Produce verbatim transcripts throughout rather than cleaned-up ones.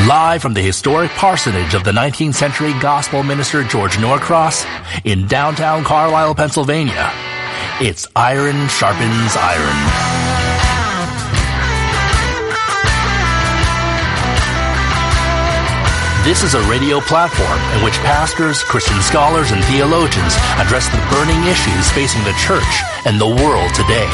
Live from the historic parsonage of the nineteenth century gospel minister George Norcross in downtown Carlisle, Pennsylvania, it's Iron Sharpens Iron. This is a radio platform in which pastors, Christian scholars, and theologians address the burning issues facing the church and the world today.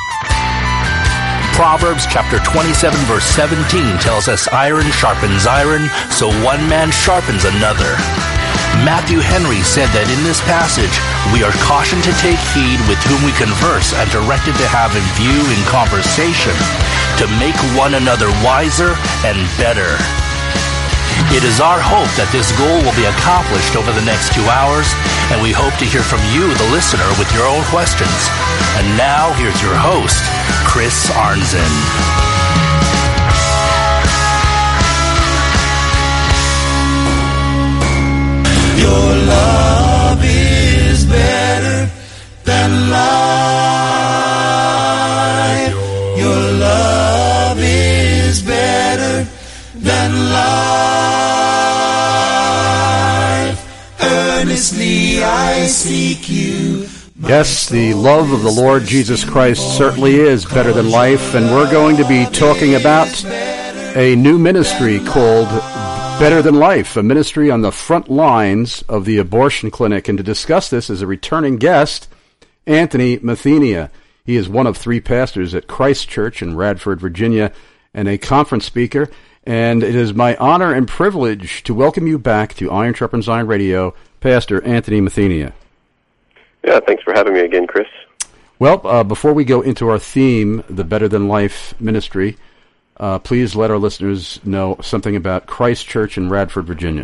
Proverbs chapter twenty-seven verse seventeen tells us iron sharpens iron, so one man sharpens another. Matthew Henry said that in this passage, we are cautioned to take heed with whom we converse and directed to have in view in conversation to make one another wiser and better. It is our hope that this goal will be accomplished over the next two hours, and we hope to hear from you, the listener, with your own questions. And now, here's your host, Chris Arnzen. Your love is better than life. Your love is better than life. Earnestly I seek you. Yes, the love of the Lord Jesus Christ certainly is better than life, and we're going to be talking about a new ministry called Better Than Life, a ministry on the front lines of the abortion clinic. And to discuss this is a returning guest, Anthony Mathenia. He is one of three pastors at Christ Church in Radford, Virginia, and a conference speaker. And it is my honor and privilege to welcome you back to Iron Sharpens Iron Radio, Pastor Anthony Mathenia. Yeah, thanks for having me again, Chris. Well, uh, before we go into our theme, the Better Than Life ministry, uh, please let our listeners know something about Christ Church in Radford, Virginia.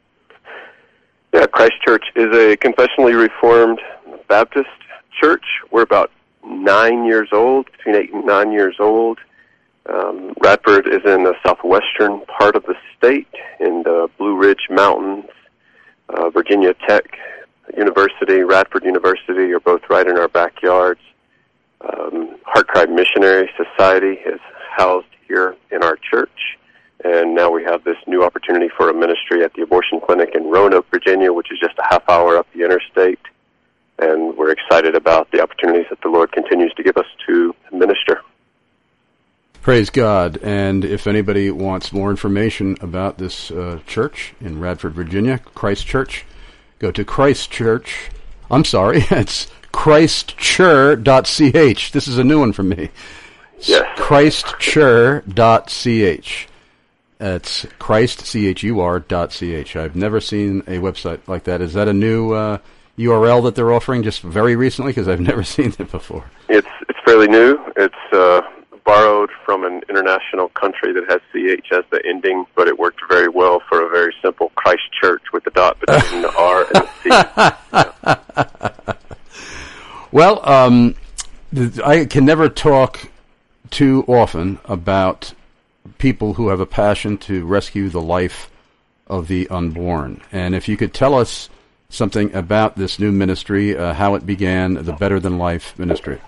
Yeah, Christ Church is a confessionally reformed Baptist church. We're about nine years old, between eight and nine years old. Um, Radford is in the southwestern part of the state, in the Blue Ridge Mountains. Uh, Virginia Tech University, Radford University are both right in our backyards. Um, Heart Cry Missionary Society is housed here in our church, and now we have this new opportunity for a ministry at the abortion clinic in Roanoke, Virginia, which is just a half hour up the interstate, and we're excited about the opportunities that the Lord continues to give us to minister. Praise God. And if anybody wants more information about this uh, church in Radford, Virginia, Christ Church, go to Christ Church. I'm sorry, it's christ chur dot c h. This is a new one for me. Yes. christ chur dot c h. It's Christ, C H U R, dot C H. I've never seen a website like that. Is that a new uh, U R L that they're offering just very recently? Because I've never seen it before. It's it's fairly new. It's uh, borrowed from an international country that has C H as the ending, but it worked very well for a very simple Christ Church with the dot between the R and the C. Yeah. Well, um, I can never talk too often about people who have a passion to rescue the life of the unborn. And if you could tell us something about this new ministry, uh, how it began, the Better Than Life ministry.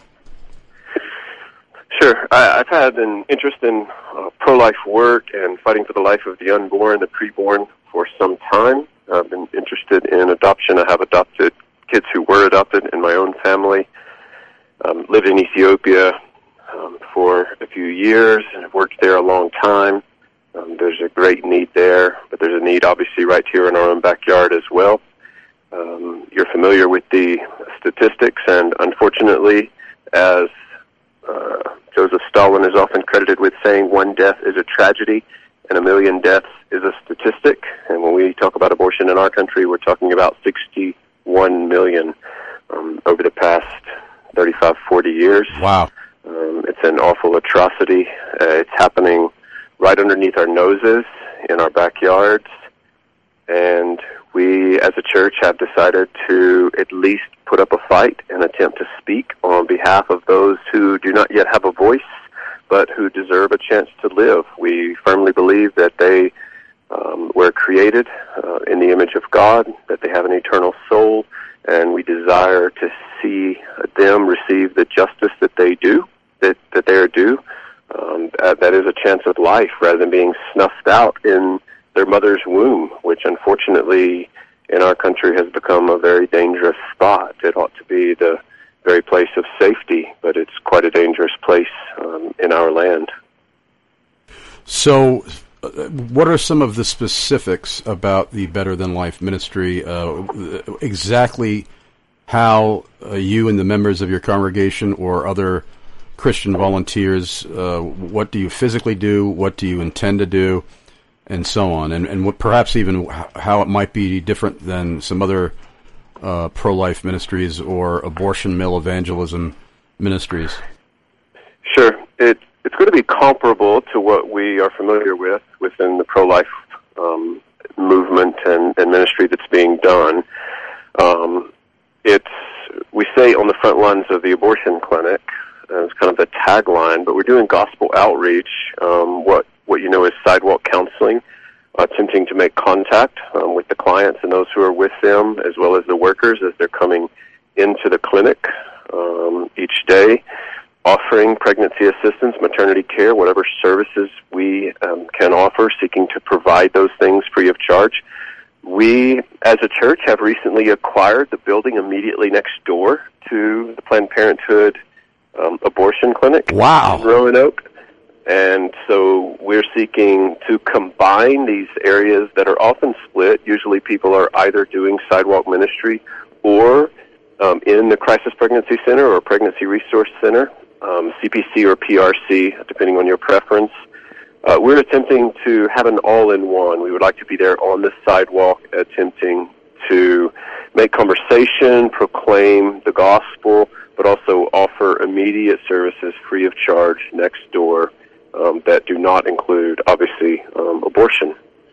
Sure. I, I've had an interest in uh, pro-life work and fighting for the life of the unborn, the preborn, for some time. I've been interested in adoption. I have adopted kids who were adopted in my own family. Um, lived in Ethiopia um, for a few years and have worked there a long time. Um, there's a great need there, but there's a need obviously right here in our own backyard as well. Um, you're familiar with the statistics, and unfortunately, as uh, Joseph Stalin is often credited with saying, one death is a tragedy and a million deaths is a statistic. And when we talk about abortion in our country, we're talking about sixty-one million um, over the past thirty-five, forty years. Wow. Um, it's an awful atrocity. Uh, it's happening right underneath our noses in our backyards. And we, as a church, have decided to at least put up a fight and attempt to speak on behalf of those who do not yet have a voice, but who deserve a chance to live. We firmly believe that they um, were created uh, in the image of God, that they have an eternal soul, and we desire to see them receive the justice that they do, that, that they are due. Um, that, that is a chance of life rather than being snuffed out in their mother's womb, which unfortunately in our country has become a very dangerous spot. It ought to be the very place of safety, but it's quite a dangerous place um, in our land. So, uh, what are some of the specifics about the Better Than Life ministry? Uh, exactly how uh, you and the members of your congregation or other Christian volunteers, uh, what do you physically do, what do you intend to do, and so on, and, and what, perhaps even how it might be different than some other uh, pro-life ministries or abortion mill evangelism ministries? Sure. It, it's going to be comparable to what we are familiar with within the pro-life um, movement and, and ministry that's being done. Um, it's, we say on the front lines of the abortion clinic, uh, it's kind of the tagline, but we're doing gospel outreach, um, what, what you know is sidewalk counseling, uh, attempting to make contact um, with the clients and those who are with them, as well as the workers as they're coming into the clinic um, each day, offering pregnancy assistance, maternity care, whatever services we um, can offer, seeking to provide those things free of charge. We, as a church, have recently acquired the building immediately next door to the Planned Parenthood um, abortion clinic wow. in Roanoke. And so we're seeking to combine these areas that are often split. Usually people are either doing sidewalk ministry or um, in the Crisis Pregnancy Center or Pregnancy Resource Center, um, C P C or P R C, depending on your preference. Uh, we're attempting to have an all-in-one. We would like to be there on the sidewalk, attempting to make conversation, proclaim the gospel, but also offer immediate services free of charge next door um, that do not include, obviously, um, abortion.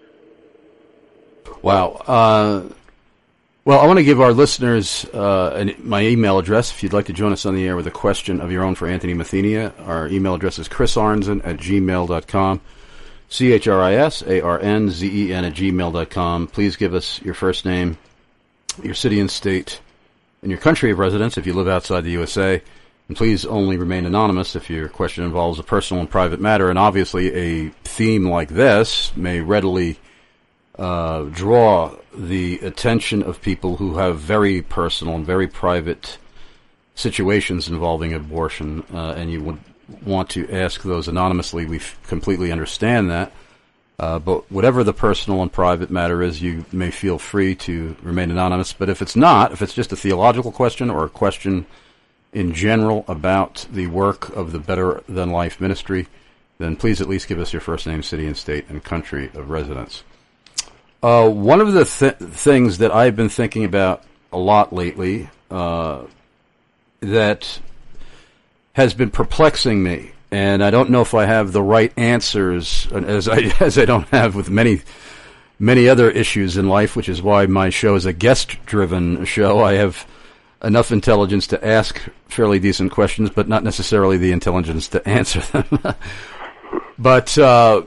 Wow. Uh, well, I want to give our listeners uh, an, my email address if you'd like to join us on the air with a question of your own for Anthony Mathenia. Our email address is chris arnzen at gmail dot com, C H R I S A R N Z E N at gmail dot com. Please give us your first name, your city and state, and your country of residence if you live outside the U S A. And please only remain anonymous if your question involves a personal and private matter. And obviously a theme like this may readily uh, draw the attention of people who have very personal and very private situations involving abortion, uh, and you would want to ask those anonymously. We f- completely understand that. Uh, but whatever the personal and private matter is, you may feel free to remain anonymous. But if it's not, if it's just a theological question or a question in general about the work of the Better Than Life ministry, then please at least give us your first name, city and state, and country of residence. Uh, one of the th- things that I've been thinking about a lot lately uh, that has been perplexing me, and I don't know if I have the right answers, as I as I don't have with many many other issues in life, which is why my show is a guest-driven show. I have enough intelligence to ask fairly decent questions, but not necessarily the intelligence to answer them. But uh,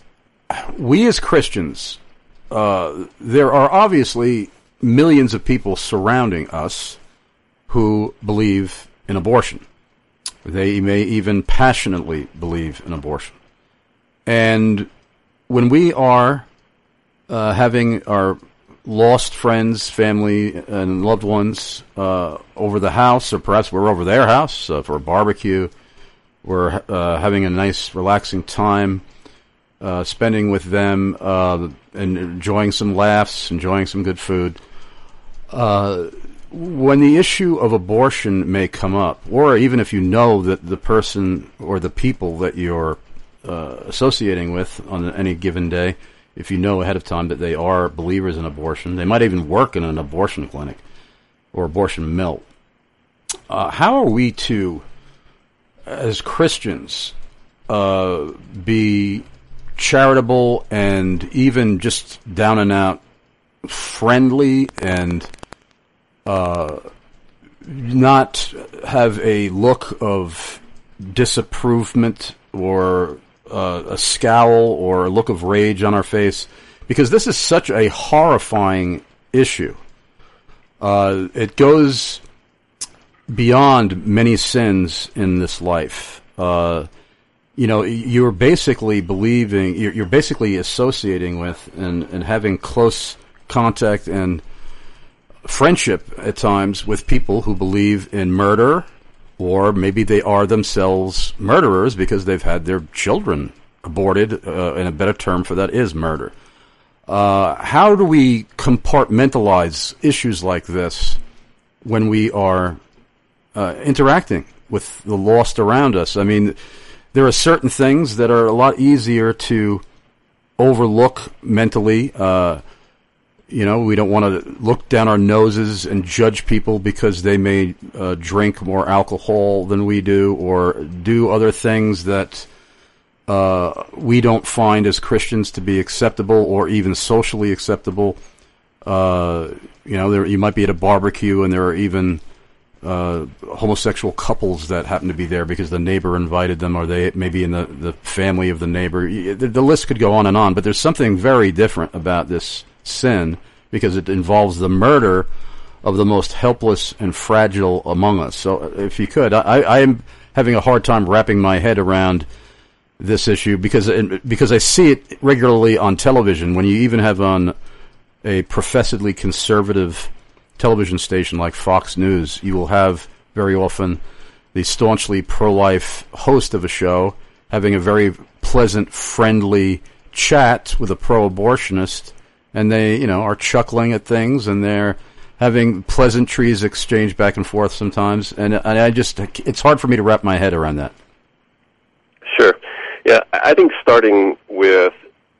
we as Christians, uh, there are obviously millions of people surrounding us who believe in abortion. They may even passionately believe in abortion. And when we are uh, having our lost friends, family, and loved ones uh, over the house, or perhaps we're over their house uh, for a barbecue, we're uh, having a nice, relaxing time, uh, spending with them, uh, and enjoying some laughs, enjoying some good food. Uh, when the issue of abortion may come up, or even if you know that the person or the people that you're uh, associating with on any given day, if you know ahead of time that they are believers in abortion, they might even work in an abortion clinic or abortion mill. Uh, how are we to, as Christians, uh, be charitable and even just down and out friendly and uh, not have a look of disapprovement or uh, a scowl or a look of rage on our face? Because this is such a horrifying issue. Uh, it goes beyond many sins in this life. Uh, you know, you're basically believing, you're, you're basically associating with and, and having close contact and friendship at times with people who believe in murder, or maybe they are themselves murderers because they've had their children aborted, uh, and a better term for that is murder. Uh, how do we compartmentalize issues like this when we are uh, interacting with the lost around us? I mean, there are certain things that are a lot easier to overlook mentally. Uh, you know, we don't want to look down our noses and judge people because they may uh, drink more alcohol than we do, or do other things that uh, we don't find as Christians to be acceptable or even socially acceptable. Uh, you know, there, you might be at a barbecue and there are even uh, homosexual couples that happen to be there because the neighbor invited them, or they maybe in the, the family of the neighbor. The, the list could go on and on, but there's something very different about this sin because it involves the murder of the most helpless and fragile among us. So if you could, I, I am having a hard time wrapping my head around this issue because because I see it regularly on television. When you even have on a professedly conservative television station like Fox News, you will have very often the staunchly pro-life host of a show having a very pleasant, friendly chat with a pro-abortionist, and they, you know, are chuckling at things, and they're having pleasantries exchanged back and forth sometimes, and, and I just, it's hard for me to wrap my head around that. Sure. Yeah, I think starting with,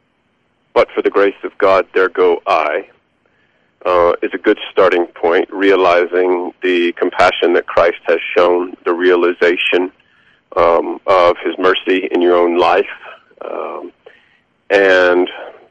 but for the grace of God, there go I, uh, is a good starting point, realizing the compassion that Christ has shown, the realization um, of his mercy in your own life, um, and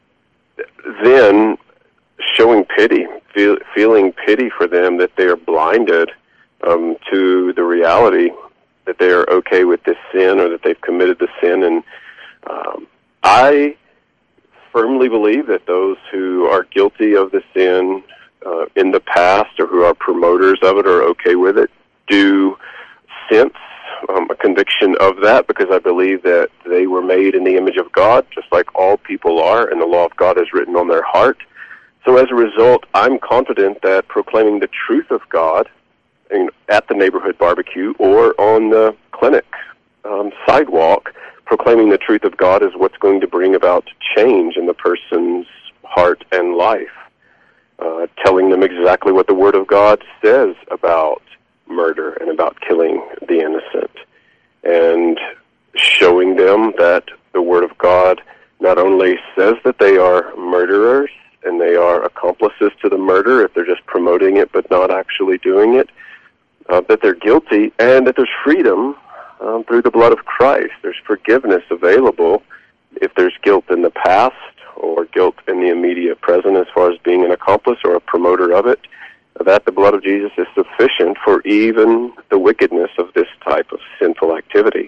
then showing pity, feel, feeling pity for them that they are blinded um, to the reality that they are okay with this sin, or that they've committed the sin. And um, I firmly believe that those who are guilty of the sin uh, in the past, or who are promoters of it, or okay with it, do sense um, a conviction of that, because I believe that they were made in the image of God, just like all people are, and the law of God is written on their heart. So as a result, I'm confident that proclaiming the truth of God at the neighborhood barbecue or on the clinic um, sidewalk, proclaiming the truth of God is what's going to bring about change in the person's heart and life. Uh, telling them exactly what the Word of God says about murder and about killing the innocent, and showing them that the Word of God not only says that they are murderers and they are accomplices to the murder if they're just promoting it but not actually doing it, uh, that they're guilty, and that there's freedom um, through the blood of Christ. There's forgiveness available if there's guilt in the past or guilt in the immediate present as far as being an accomplice or a promoter of it, that the blood of Jesus is sufficient for even the wickedness of this type of sinful activity.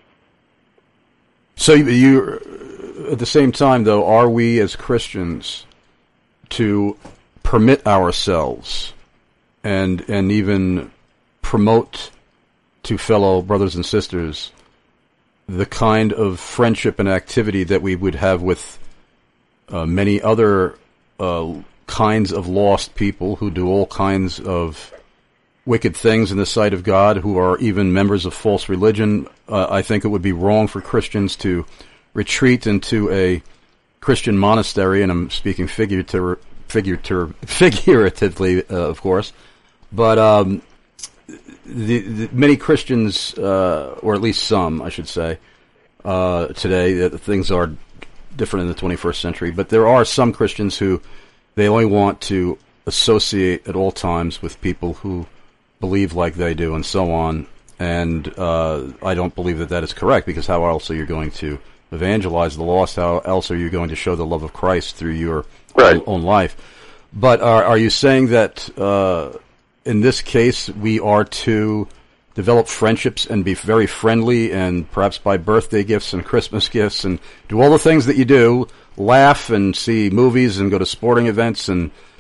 So you, at the same time, though, are we as Christians to permit ourselves and and even promote to fellow brothers and sisters the kind of friendship and activity that we would have with uh, many other uh, kinds of lost people who do all kinds of wicked things in the sight of God, who are even members of false religion? Uh, I think it would be wrong for Christians to retreat into a Christian monastery, and I'm speaking figurative, figurative, figuratively, uh, of course, but um, the, the many Christians, uh, or at least some, I should say, uh, today, that things are different in the twenty-first century, but there are some Christians who they only want to associate at all times with people who believe like they do, and so on. And uh, I don't believe that that is correct, because how else are you going to evangelize the lost? How else are you going to show the love of Christ through your right. own, own life? But are, are you saying that uh, in this case we are to develop friendships and be very friendly, and perhaps buy birthday gifts and Christmas gifts and do all the things that you do, laugh and see movies and go to sporting events and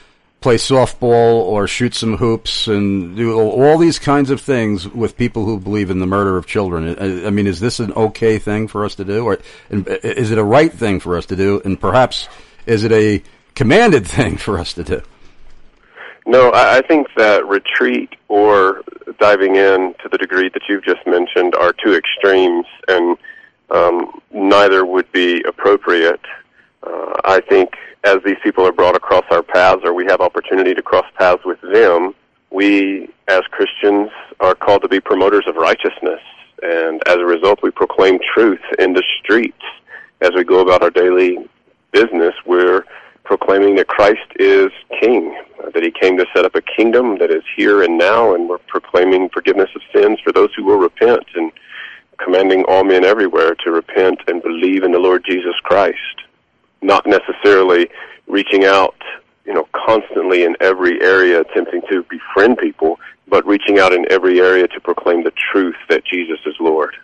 play softball or shoot some hoops and do all these kinds of things with people who believe in the murder of children. I, I mean, is this an okay thing for us to do, or is it a right thing for us to do, and perhaps is it a commanded thing for us to do? No, I think that retreat or diving in to the degree that you've just mentioned are two extremes, and um, neither would be appropriate. Uh, I think as these people are brought across our paths, or we have opportunity to cross paths with them, we as Christians are called to be promoters of righteousness, and as a result we proclaim truth in the streets. As we go about our daily business, we're proclaiming that Christ is King, uh, that He came to set up a kingdom that is here and now, and we're proclaiming forgiveness of sins for those who will repent, and commanding all men everywhere to repent and believe in the Lord Jesus Christ. Not necessarily reaching out, you know, constantly in every area attempting to befriend people, but reaching out in every area to proclaim the truth that Jesus is Lord.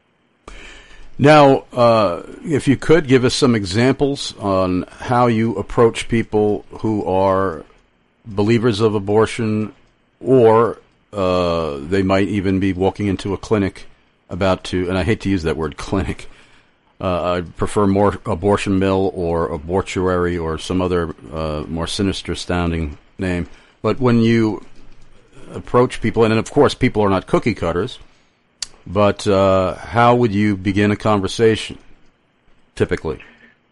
Now, uh, if you could give us some examples on how you approach people who are believers of abortion, or uh, they might even be walking into a clinic about to, and I hate to use that word clinic, uh, I prefer more abortion mill or abortuary or some other uh, more sinister sounding name. But when you approach people, and of course people are not cookie cutters, but uh, how would you begin a conversation, typically?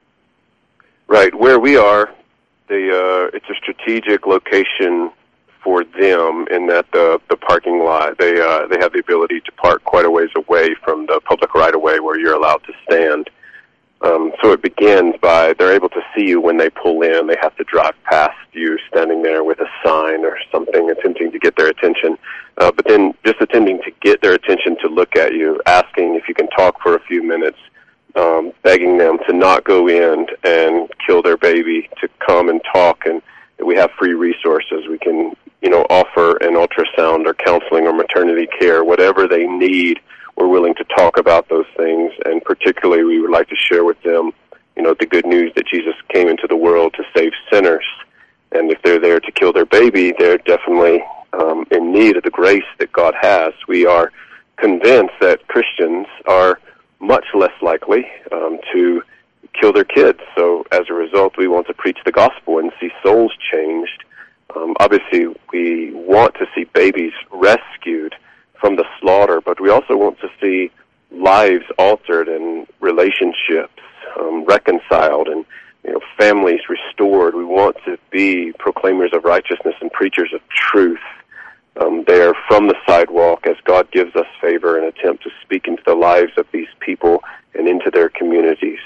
Right. Where we are, the, uh, it's a strategic location for them in that the, the parking lot, they uh, they have the ability to park quite a ways away from the public right-of-way where you're allowed to stand. Um, so it begins by they're able to see you when they pull in. They have to drive past you standing there with a sign or something attempting to get their attention. Uh, but then just attempting to get their attention to look at you, asking if you can talk for a few minutes, um, begging them to not go in and kill their baby, to come and talk, and we have free resources. We can, you know, offer an ultrasound or counseling or maternity care, whatever they need. We're willing to talk about those things, and particularly we would like to share with them, you know, the good news that Jesus came into the world to save sinners. And if they're there to kill their baby, they're definitely um, in need of the grace that God has. We are convinced that Christians are much less likely um, to kill their kids. So as a result, we want to preach the gospel and see souls changed. Um, obviously, we want to see babies rescued from the slaughter, but we also want to see lives altered and relationships um, reconciled and, you know, families restored. We want to be proclaimers of righteousness and preachers of truth um, there from the sidewalk as God gives us favor and attempt to speak into the lives of these people and into their communities.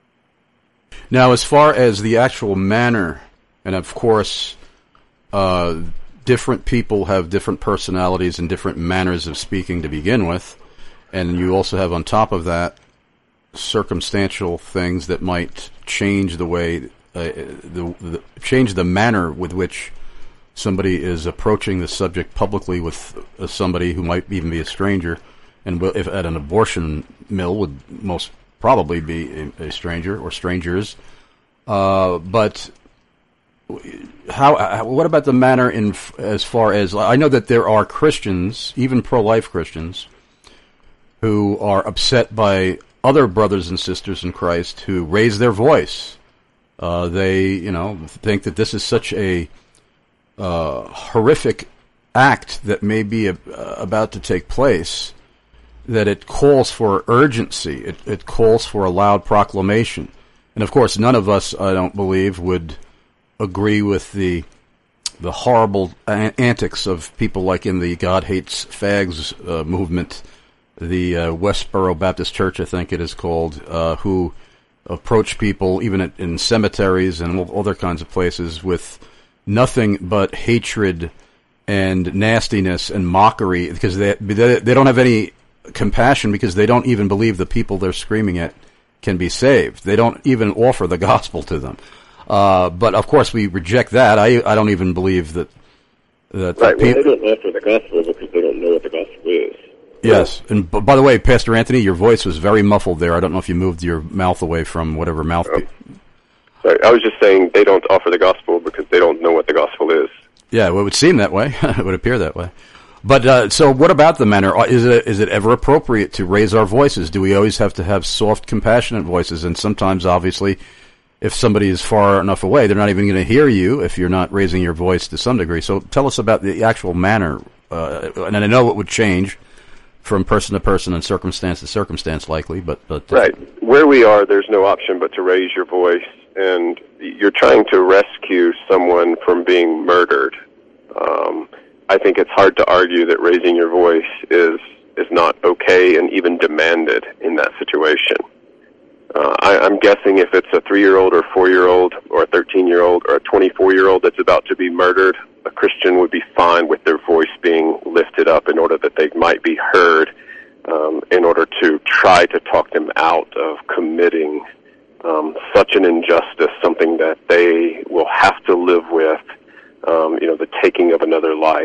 Now, as far as the actual manner, and of course, uh, different people have different personalities and different manners of speaking to begin with, and you also have on top of that circumstantial things that might change the way, uh, the, the change the manner with which somebody is approaching the subject publicly with uh, somebody who might even be a stranger, and will, if at an abortion mill would most probably be a, a stranger or strangers, uh, but. How? What about the manner in as far as I know that there are Christians, even pro-life Christians, who are upset by other brothers and sisters in Christ who raise their voice. Uh, they, you know, think that this is such a uh, horrific act that may be a, uh, about to take place that it calls for urgency. It, it calls for a loud proclamation. And of course, none of us, I don't believe, would agree with the the horrible a- antics of people like in the God Hates Fags uh, movement, the uh, Westboro Baptist Church, I think it is called, uh, who approach people even at, in cemeteries and other kinds of places with nothing but hatred and nastiness and mockery, because they they, they don't have any compassion, because they don't even believe the people they're screaming at can be saved. They don't even offer the gospel to them. Uh, but of course, we reject that. I I don't even believe that that right. The well, they don't offer the gospel because they don't know what the gospel is. Yes, and b- by the way, Pastor Anthony, your voice was very muffled there. I don't know if you moved your mouth away from whatever mouth. Oh. Sorry, I was just saying they don't offer the gospel because they don't know what the gospel is. Yeah, well, it would seem that way. It would appear that way. But uh, so what about the manner? Is it is it ever appropriate to raise our voices? Do we always have to have soft, compassionate voices? And sometimes, obviously, if somebody is far enough away, they're not even going to hear you if you're not raising your voice to some degree. So tell us about the actual manner. Uh, and I know it would change from person to person and circumstance to circumstance, likely. But, but uh, right. Where we are, there's no option but to raise your voice. And you're trying to rescue someone from being murdered. Um, I think it's hard to argue that raising your voice is is not okay and even demanded in that situation. Uh, I, I'm guessing if it's a three-year-old or four-year-old or a thirteen-year-old or a twenty-four-year-old that's about to be murdered, a Christian would be fine with their voice being lifted up in order that they might be heard, um, in order to try to talk them out of committing um, such an injustice, something that they will have to live with, um, you know, the taking of another life.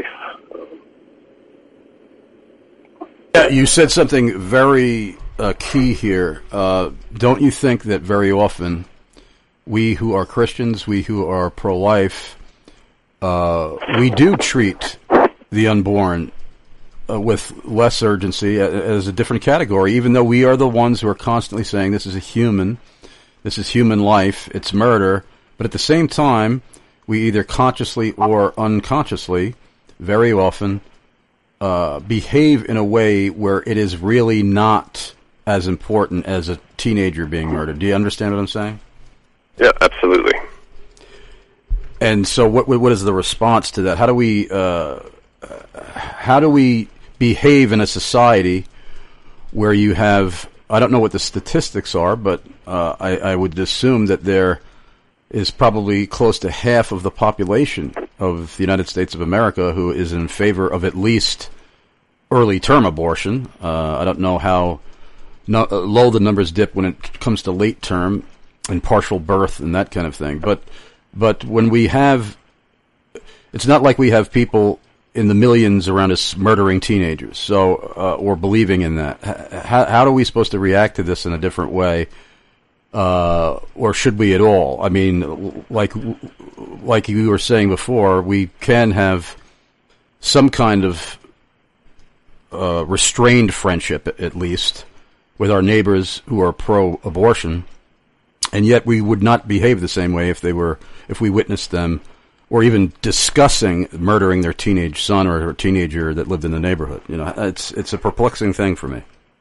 Yeah, you said something very uh, key here. Uh, don't you think that very often we who are Christians, we who are pro-life, uh, we do treat the unborn uh, with less urgency as a different category, even though we are the ones who are constantly saying this is a human, this is human life, it's murder, but at the same time, we either consciously or unconsciously, very often, uh, behave in a way where it is really not as important as a teenager being murdered. Do you understand what I'm saying? Yeah, absolutely. And so, what what is the response to that? How do we uh, how do we behave in a society where you have, I don't know what the statistics are, but uh, I, I would assume that there is probably close to half of the population of the United States of America who is in favor of at least early-term abortion. Uh, I don't know how no, uh, low the numbers dip when it comes to late-term and partial birth and that kind of thing. But but when we have, it's not like we have people in the millions around us murdering teenagers, so uh, or believing in that. How, how are we supposed to react to this in a different way? Uh, or should we at all? I mean, like like you were saying before, we can have some kind of uh, restrained friendship, at least, with our neighbors who are pro-abortion, and yet we would not behave the same way if they were, if we witnessed them, or even discussing murdering their teenage son or a teenager that lived in the neighborhood. You know, it's it's a perplexing thing for me.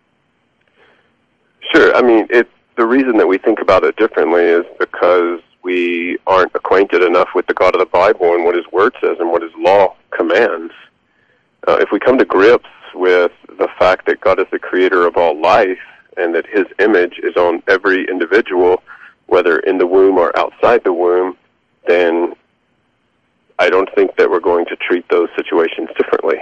Sure, I mean it. The reason that we think about it differently is because we aren't acquainted enough with the God of the Bible and what His Word says and what His law commands. Uh, if we come to grips with the fact that God is the creator of all life and that His image is on every individual, whether in the womb or outside the womb, then I don't think that we're going to treat those situations differently.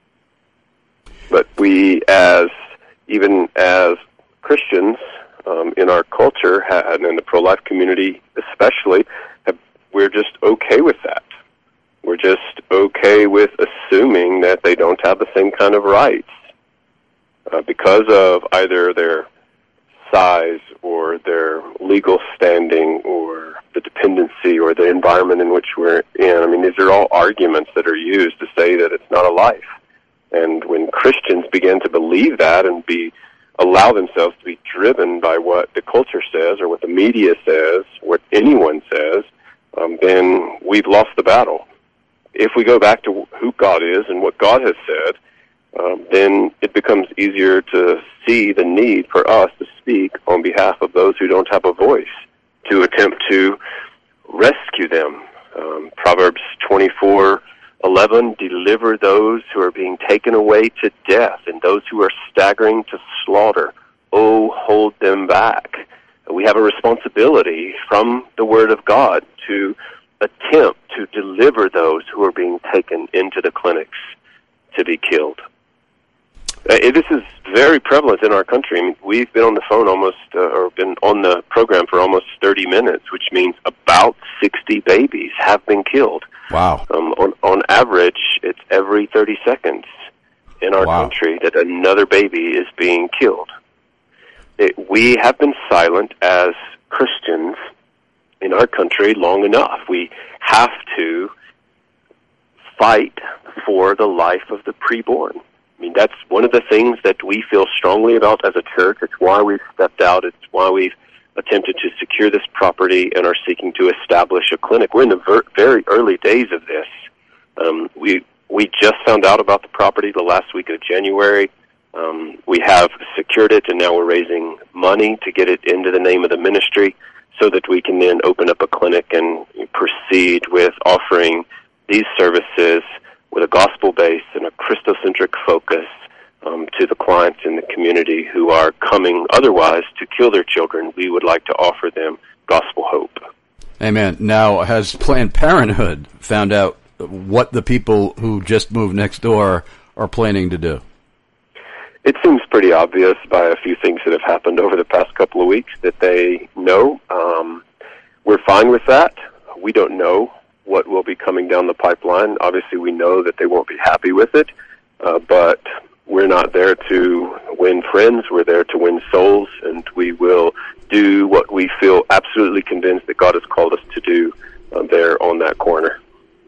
But we, as even as Christians, Um, in our culture, and in the pro-life community especially, have, we're just okay with that. We're just okay with assuming that they don't have the same kind of rights uh, because of either their size or their legal standing or the dependency or the environment in which we're in. I mean, these are all arguments that are used to say that it's not a life. And when Christians begin to believe that and be allow themselves to be driven by what the culture says or what the media says, what anyone says, um, then we've lost the battle. If we go back to who God is and what God has said, um, then it becomes easier to see the need for us to speak on behalf of those who don't have a voice, to attempt to rescue them. Um, Proverbs twenty-four eleven, deliver those who are being taken away to death and those who are staggering to slaughter. Oh, hold them back. We have a responsibility from the Word of God to attempt to deliver those who are being taken into the clinics to be killed. Uh, this is very prevalent in our country. I mean, we've been on the phone almost, uh, or been on the program for almost thirty minutes, which means about sixty babies have been killed. Wow. Um, on, on average, it's every thirty seconds in our wow. country that another baby is being killed. It, we have been silent as Christians in our country long enough. We have to fight for the life of the preborn. I mean, that's one of the things that we feel strongly about as a church. It's why we've stepped out. It's why we've attempted to secure this property and are seeking to establish a clinic. We're in the ver- very early days of this. Um, we we just found out about the property the last week of January. Um, we have secured it, and now we're raising money to get it into the name of the ministry so that we can then open up a clinic and proceed with offering these services with a gospel base and a Christocentric focus um, to the clients in the community who are coming otherwise to kill their children. We would like to offer them gospel hope. Amen. Now, has Planned Parenthood found out what the people who just moved next door are planning to do? It seems pretty obvious by a few things that have happened over the past couple of weeks that they know. Um, we're fine with that. We don't know what will be coming down the pipeline. Obviously, we know that they won't be happy with it, uh, but we're not there to win friends. We're there to win souls, and we will do what we feel absolutely convinced that God has called us to do uh, there on that corner.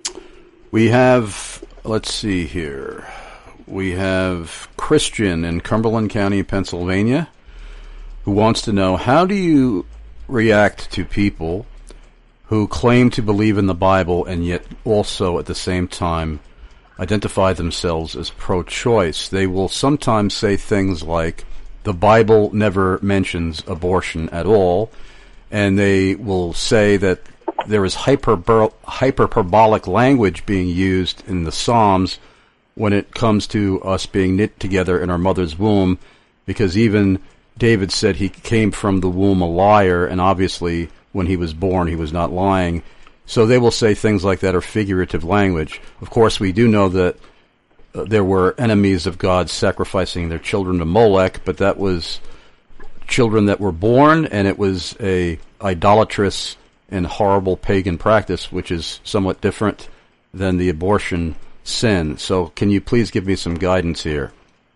We have, let's see here, we have Christian in Cumberland County, Pennsylvania, who wants to know, how do you react to people who claim to believe in the Bible and yet also at the same time identify themselves as pro-choice? They will sometimes say things like, the Bible never mentions abortion at all, and they will say that there is hyperber- hyperbolic language being used in the Psalms when it comes to us being knit together in our mother's womb, because even David said he came from the womb a liar, and obviously when he was born he was not lying. So they will say things like that are figurative language. Of course, we do know that uh, there were enemies of God sacrificing their children to Molech, but that was children that were born, and it was a idolatrous and horrible pagan practice, which is somewhat different than the abortion sin. So can you please give me some guidance here?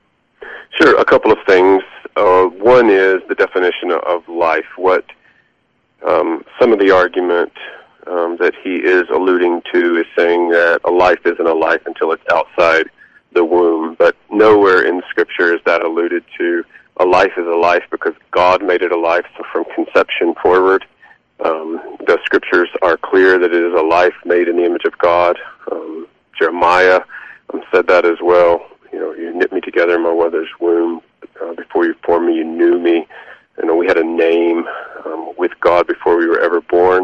Sure, a couple of things. Uh, one is the definition of life. What um, some of the argument um, that he is alluding to is saying that a life isn't a life until it's outside the womb, but nowhere in Scripture is that alluded to. A life is a life because God made it a life, so from conception forward, um, the Scriptures are clear that it is a life made in the image of God. Um, Jeremiah um, said that as well. You know, you knit me together in my mother's womb. Uh, before you formed me, you knew me. You know, we had a name um, with God before we were ever born.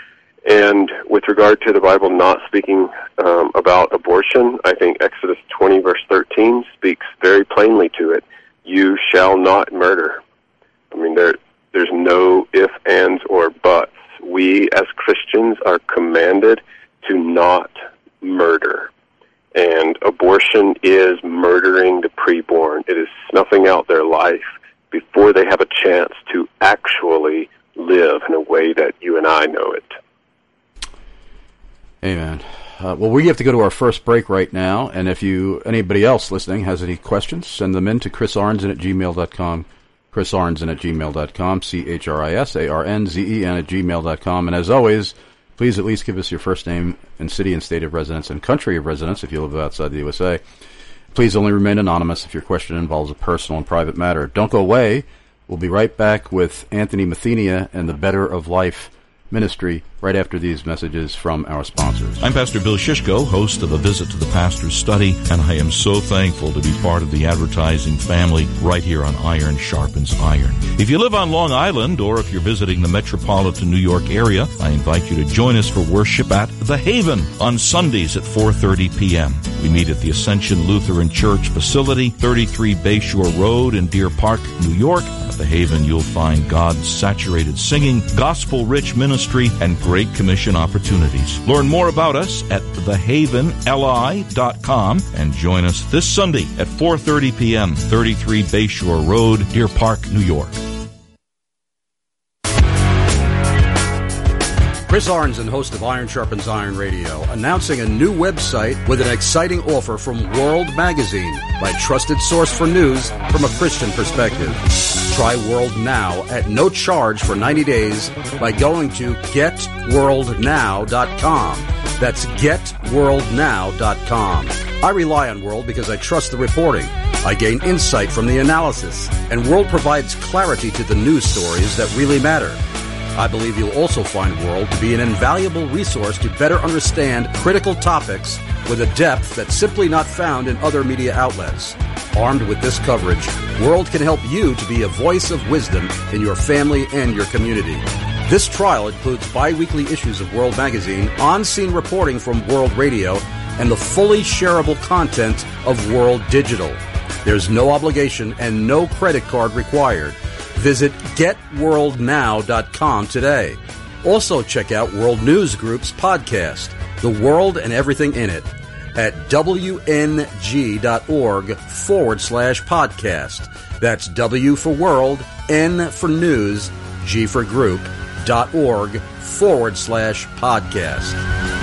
And with regard to the Bible not speaking um, about abortion, I think Exodus twenty, verse thirteen, speaks very plainly to it. You shall not murder. I mean, there, there's no ifs, ands, or buts. We as Christians are commanded to not murder. And abortion is murdering the preborn. It is snuffing out their life before they have a chance to actually live in a way that you and I know it. Amen. Uh, well, we have to go to our first break right now, and if you, anybody else listening has any questions, send them in to chris arnzen at gmail dot com, chris arnzen at gmail dot com, C H R I S A R N Z E N at gmail dot com, and as always, please at least give us your first name and city and state of residence and country of residence if you live outside the U S A. Please only remain anonymous if your question involves a personal and private matter. Don't go away. We'll be right back with Anthony Mathenia and the Better of Life Ministry right after these messages from our sponsors. I'm Pastor Bill Shishko, host of A Visit to the Pastor's Study, and I am so thankful to be part of the advertising family right here on Iron Sharpens Iron. If you live on Long Island or if you're visiting the metropolitan New York area, I invite you to join us for worship at The Haven on Sundays at four thirty p.m. We meet at the Ascension Lutheran Church facility, thirty-three Bayshore Road in Deer Park, New York. At The Haven, you'll find God-saturated singing, gospel-rich ministry, and Great Commission opportunities. Learn more about us at the haven l i dot com and join us this Sunday at four thirty p.m., thirty-three Bayshore Road, Deer Park, New York. Chris Arnzen, host of Iron Sharpens Iron Radio, announcing a new website with an exciting offer from World Magazine, my trusted source for news from a Christian perspective. Try World Now at no charge for ninety days by going to get world now dot com. That's get world now dot com. I rely on World because I trust the reporting. I gain insight from the analysis, and World provides clarity to the news stories that really matter. I believe you'll also find World to be an invaluable resource to better understand critical topics with a depth that's simply not found in other media outlets. Armed with this coverage, World can help you to be a voice of wisdom in your family and your community. This trial includes bi-weekly issues of World Magazine, on-scene reporting from World Radio, and the fully shareable content of World Digital. There's no obligation and no credit card required. Visit get world now dot com today. Also check out World News Group's podcast, The World and Everything in It, at W N G dot org forward slash podcast. That's W for World, N for News, G for Group, dot org forward slash podcast.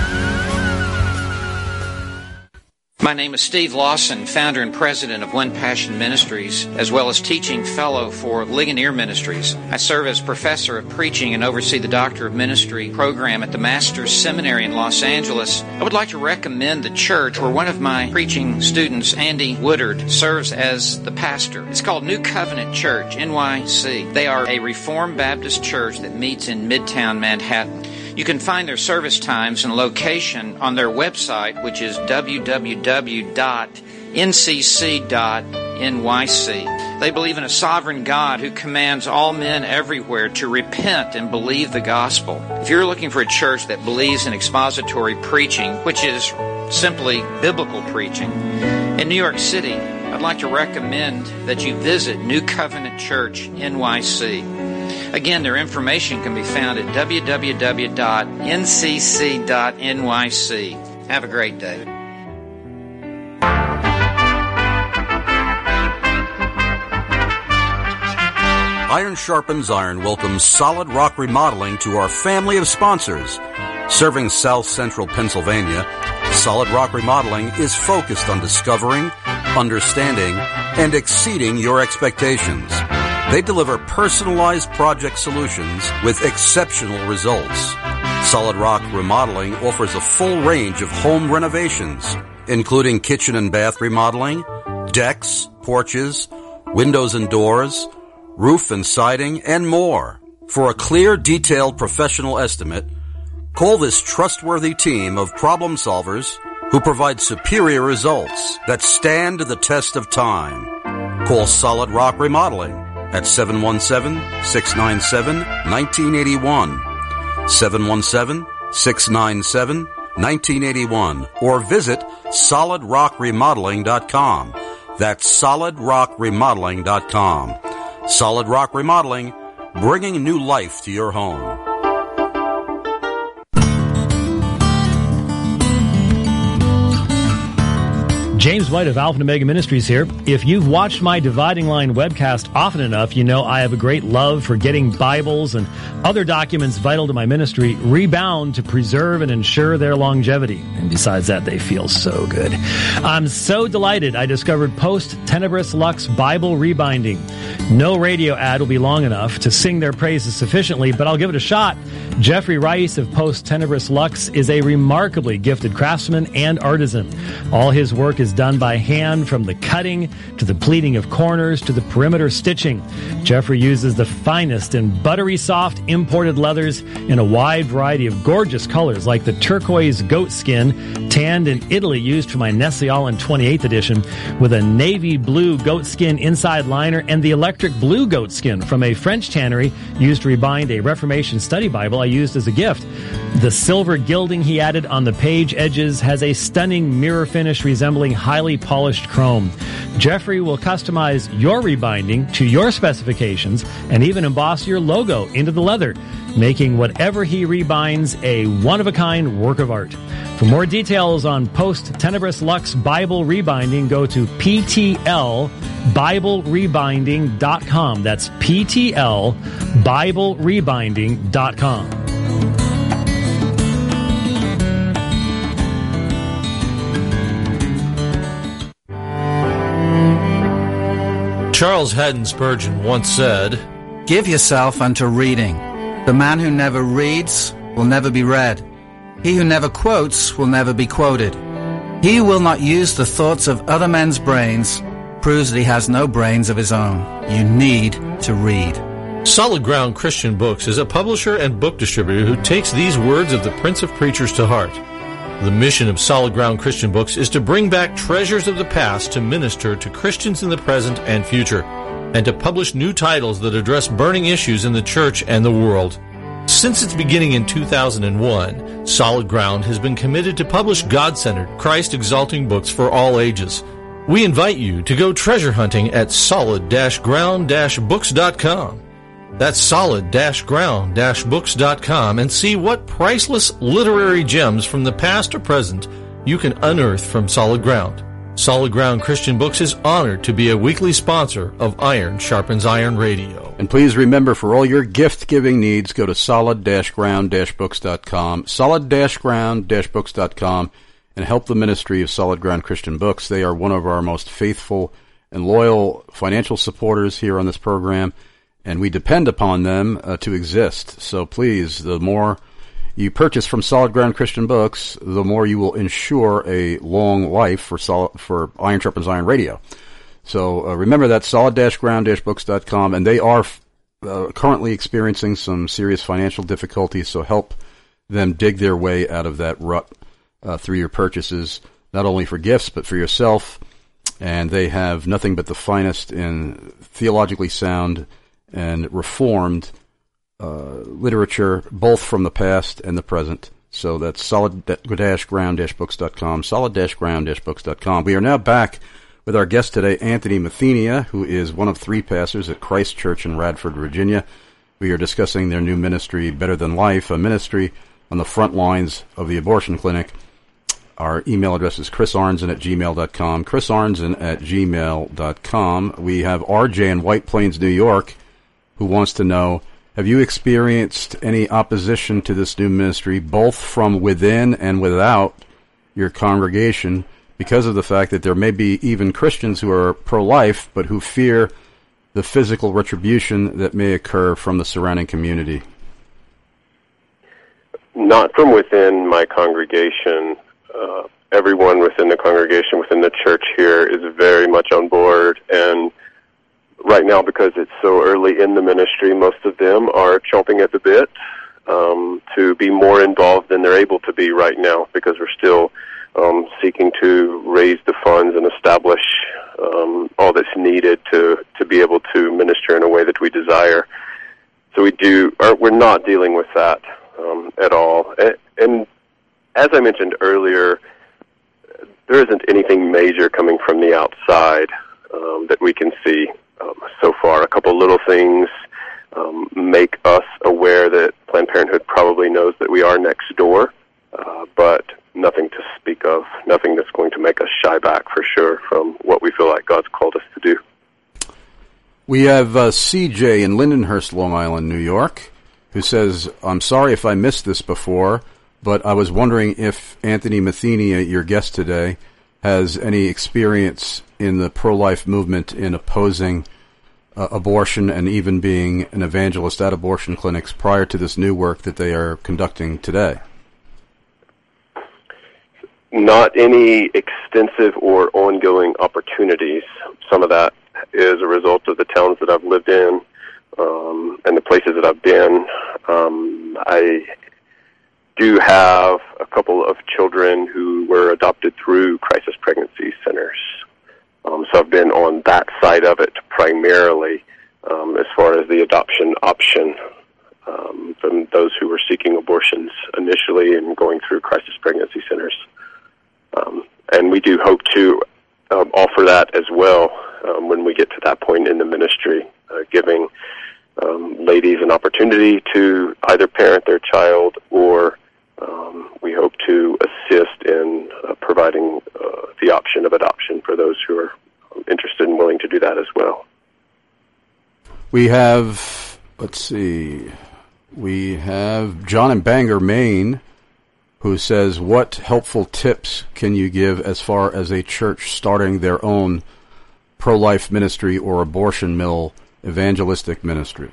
My name is Steve Lawson, founder and president of One Passion Ministries, as well as teaching fellow for Ligonier Ministries. I serve as professor of preaching and oversee the Doctor of Ministry program at the Master's Seminary in Los Angeles. I would like to recommend the church where one of my preaching students, Andy Woodard, serves as the pastor. It's called New Covenant Church, N Y C. They are a Reformed Baptist church that meets in Midtown Manhattan. You can find their service times and location on their website, which is w w w dot n c c dot n y c. They believe in a sovereign God who commands all men everywhere to repent and believe the gospel. If you're looking for a church that believes in expository preaching, which is simply biblical preaching, in New York City, I'd like to recommend that you visit New Covenant Church N Y C. Again, their information can be found at w w w dot n c c dot n y c. Have a great day. Iron Sharpens Iron welcomes Solid Rock Remodeling to our family of sponsors. Serving South Central Pennsylvania, Solid Rock Remodeling is focused on discovering, understanding, and exceeding your expectations. They deliver personalized project solutions with exceptional results. Solid Rock Remodeling offers a full range of home renovations, including kitchen and bath remodeling, decks, porches, windows and doors, roof and siding, and more. For a clear, detailed professional estimate, call this trustworthy team of problem solvers who provide superior results that stand the test of time. Call Solid Rock Remodeling at seven one seven, six nine seven, one nine eight one, seven one seven, six nine seven, one nine eight one, or visit solid rock remodeling dot com. That's solid rock remodeling dot com. Solid Rock Remodeling, bringing new life to your home. James White of Alpha and Omega Ministries here. If you've watched my Dividing Line webcast often enough, you know I have a great love for getting Bibles and other documents vital to my ministry rebound to preserve and ensure their longevity. And besides that, they feel so good. I'm so delighted I discovered Post Tenebris Lux Bible Rebinding. No radio ad will be long enough to sing their praises sufficiently, but I'll give it a shot. Jeffrey Rice of Post Tenebris Lux is a remarkably gifted craftsman and artisan. All his work is done by hand, from the cutting to the pleating of corners to the perimeter stitching. Jeffrey uses the finest and buttery soft imported leathers in a wide variety of gorgeous colors, like the turquoise goat skin, tanned in Italy, used for my Nestle-Aland twenty-eighth edition, with a navy blue goat skin inside liner, and the electric blue goat skin from a French tannery used to rebind a Reformation study Bible I used as a gift. The silver gilding he added on the page edges has a stunning mirror finish resembling highly polished chrome. Jeffrey will customize your rebinding to your specifications and even emboss your logo into the leather, making whatever he rebinds a one-of-a-kind work of art. For more details on Post Tenebris Lux Bible Rebinding, go to p t l bible rebinding dot com. That's p t l bible rebinding dot com. Charles Haddon Spurgeon once said, "Give yourself unto reading. The man who never reads will never be read. He who never quotes will never be quoted. He who will not use the thoughts of other men's brains proves that he has no brains of his own. You need to read." Solid Ground Christian Books is a publisher and book distributor who takes these words of the Prince of Preachers to heart. The mission of Solid Ground Christian Books is to bring back treasures of the past to minister to Christians in the present and future, and to publish new titles that address burning issues in the church and the world. Since its beginning in two thousand one, Solid Ground has been committed to publish God-centered, Christ-exalting books for all ages. We invite you to go treasure hunting at solid ground books dot com. That's solid ground books dot com, and see what priceless literary gems from the past or present you can unearth from Solid Ground. Solid Ground Christian Books is honored to be a weekly sponsor of Iron Sharpens Iron Radio. And please remember, for all your gift-giving needs, go to solid ground books dot com, solid ground books dot com, and help the ministry of Solid Ground Christian Books. They are one of our most faithful and loyal financial supporters here on this program, and we depend upon them uh, to exist. So please, the more you purchase from Solid Ground Christian Books, the more you will ensure a long life for solid, for Iron Sharpens Iron Radio. So uh, remember that, solid ground books dot com, and they are uh, currently experiencing some serious financial difficulties, so help them dig their way out of that rut uh, through your purchases, not only for gifts, but for yourself. And they have nothing but the finest in theologically sound and reformed Uh, literature, both from the past and the present. So that's solid ground books dot com, solid ground books dot com. We are now back with our guest today, Anthony Mathenia, who is one of three pastors at Christ Church in Radford, Virginia. We are discussing their new ministry, Better Than Life, a ministry on the front lines of the abortion clinic. Our email address is chris arnzen at gmail dot com, chris arnzen at gmail dot com. We have R J in White Plains, New York, who wants to know, have you experienced any opposition to this new ministry, both from within and without your congregation, because of the fact that there may be even Christians who are pro-life, but who fear the physical retribution that may occur from the surrounding community? Not from within my congregation. Uh, everyone within the congregation, within the church here, is very much on board, and right now, because it's so early in the ministry, most of them are chomping at the bit um, to be more involved than they're able to be right now, because we're still um, seeking to raise the funds and establish um, all that's needed to, to be able to minister in a way that we desire. So we do, or we're not dealing with that um, at all. And, and as I mentioned earlier, there isn't anything major coming from the outside um, that we can see. Um, so far, a couple little things um, make us aware that Planned Parenthood probably knows that we are next door, uh, but nothing to speak of, nothing that's going to make us shy back for sure from what we feel like God's called us to do. We have uh, C J in Lindenhurst, Long Island, New York, who says, I'm sorry if I missed this before, but I was wondering if Anthony Mathenia, your guest today, has any experience in the pro-life movement in opposing uh, abortion and even being an evangelist at abortion clinics prior to this new work that they are conducting today. Not any extensive or ongoing opportunities. Some of that is a result of the towns that I've lived in um, and the places that I've been. Um, I do have a couple of children who were adopted through crisis pregnancy centers. Um, so I've been on that side of it primarily um, as far as the adoption option um, from those who were seeking abortions initially and going through crisis pregnancy centers. Um, and we do hope to um, offer that as well um, when we get to that point in the ministry, uh, giving um, ladies an opportunity to either parent their child or um, we hope to assist in uh, providing uh, the option of adoption for those who are interested and willing to do that as well. We have, let's see, we have John in Bangor, Maine, who says, what helpful tips can you give as far as a church starting their own pro-life ministry or abortion mill evangelistic ministry?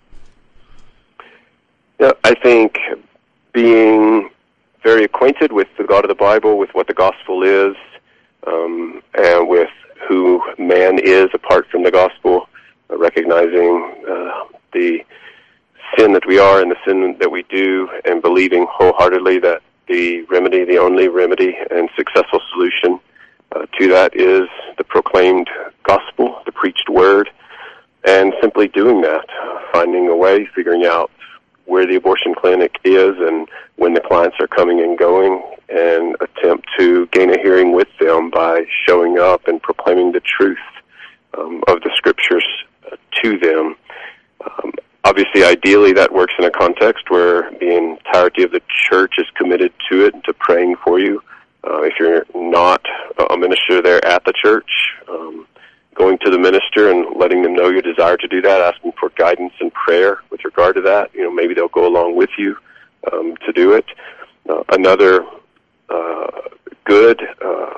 Yeah, I think being very acquainted with the God of the Bible, with what the gospel is, um, and with who man is apart from the gospel, uh, recognizing uh, the sin that we are and the sin that we do, and believing wholeheartedly that the remedy, the only remedy and successful solution uh, to that is the proclaimed gospel, the preached word, and simply doing that, uh, finding a way, figuring out where the abortion clinic is and when the clients are coming and going, and attempt to gain a hearing with them by showing up and proclaiming the truth um, of the scriptures uh, to them. Um, obviously, ideally, that works in a context where the entirety of the church is committed to it and to praying for you. Uh, if you're not a minister there at the church, um, going to the minister and letting them know your desire to do that, asking for guidance and prayer with regard to that. You know, maybe they'll go along with you um, to do it. Uh, another uh, good uh,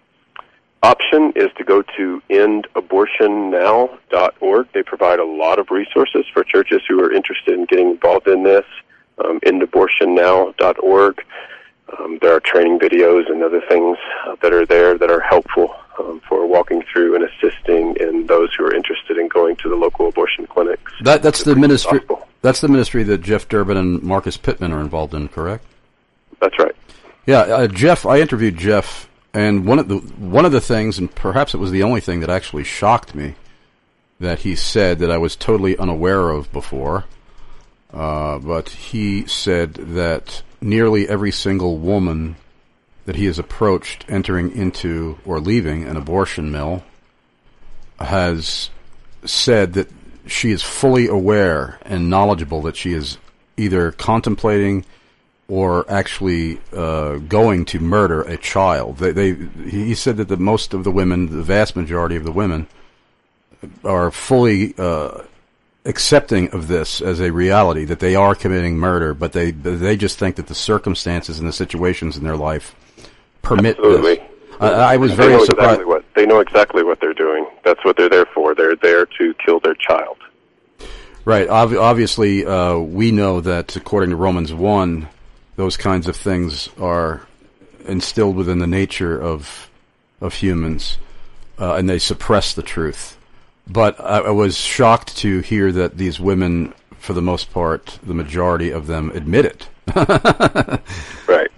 option is to go to end abortion now dot org. They provide a lot of resources for churches who are interested in getting involved in this. Um, end abortion now dot org. Um, there are training videos and other things uh, that are there that are helpful um, for walking through and assisting in those who are interested in going to the local abortion clinics. That, that's the ministry. The that's the ministry that Jeff Durbin and Marcus Pittman are involved in, correct? That's right. Yeah, uh, Jeff. I interviewed Jeff, and one of the one of the things, and perhaps it was the only thing that actually shocked me, that he said that I was totally unaware of before. Uh, but he said that nearly every single woman that he has approached entering into or leaving an abortion mill has said that she is fully aware and knowledgeable that she is either contemplating or actually uh, going to murder a child. They, they, he said that the most of the women, the vast majority of the women, are fully uh, accepting of this as a reality, that they are committing murder, but they they just think that the circumstances and the situations in their life permit Absolutely. this. I, I was they very know surprised. Exactly what, they know exactly what they're doing. That's what they're there for. They're there to kill their child. Right. Ob- obviously, uh, we know that according to Romans one, those kinds of things are instilled within the nature of of humans, uh, and they suppress the truth. But I, I was shocked to hear that these women, for the most part, the majority of them admit it. Right.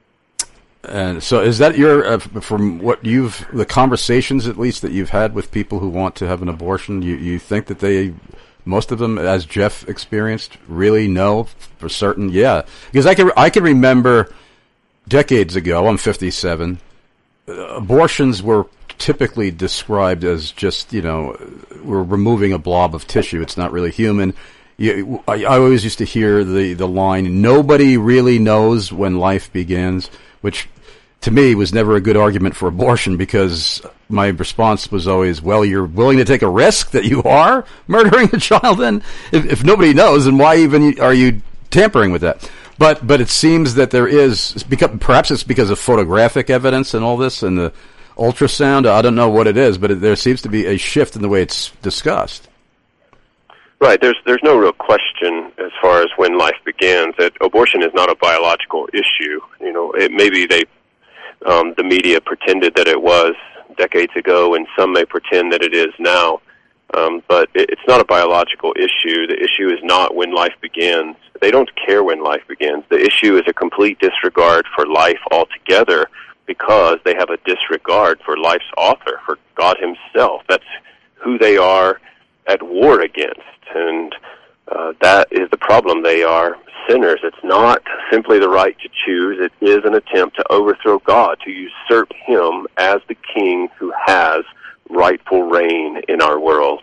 And so is that your, uh, from what you've, the conversations at least that you've had with people who want to have an abortion, you, you think that they, most of them, as Jeff experienced, really know for certain? Yeah. Because I can, I can remember decades ago, I'm fifty-seven, uh, abortions were typically described as just, you know, we're removing a blob of tissue. It's not really human. You, I, I always used to hear the, the line, nobody really knows when life begins, which to me was never a good argument for abortion, because my response was always, well, you're willing to take a risk that you are murdering a child then? If, if nobody knows, then why even are you tampering with that? But but it seems that there is, because, perhaps it's because of photographic evidence and all this and the ultrasound, I don't know what it is, but it, there seems to be a shift in the way it's discussed. Right. There's there's no real question as far as when life begins that abortion is not a biological issue. You know, it maybe they um, the media pretended that it was decades ago, and some may pretend that it is now. Um, but it, it's not a biological issue. The issue is not when life begins. They don't care when life begins. The issue is a complete disregard for life altogether, because they have a disregard for life's author, for God himself. That's who they are at war against, and uh, that is the problem. They are sinners. It's not simply the right to choose. It is an attempt to overthrow God, to usurp him as the king who has rightful reign in our world.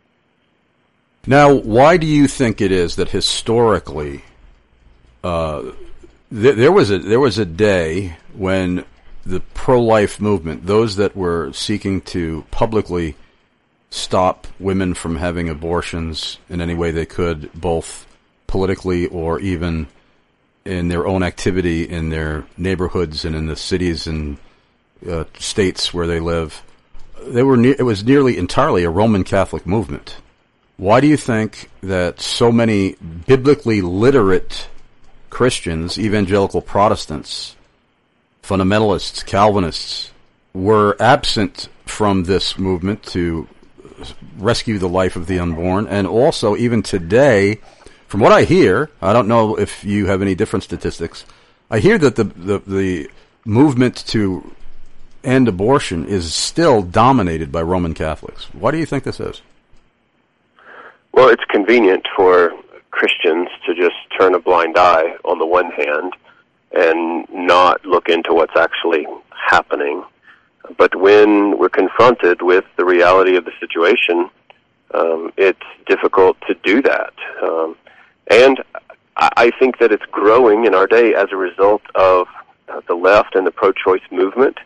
Now, why do you think it is that historically uh, th- there was a there was a day when the pro-life movement, those that were seeking to publicly stop women from having abortions in any way they could, both politically or even in their own activity in their neighborhoods and in the cities and uh, states where they live, they were ne- it was nearly entirely a Roman Catholic movement. Why do you think that so many biblically literate Christians, evangelical Protestants, fundamentalists, Calvinists, were absent from this movement to rescue the life of the unborn? And also, even today, from what I hear, I don't know if you have any different statistics, I hear that the the, the movement to end abortion is still dominated by Roman Catholics. Why do you think this is? Well, it's convenient for Christians to just turn a blind eye on the one hand and not look into what's actually happening. But when we're confronted with the reality of the situation, um, it's difficult to do that. Um, and I think that it's growing in our day as a result of uh, the left and the pro-choice movement,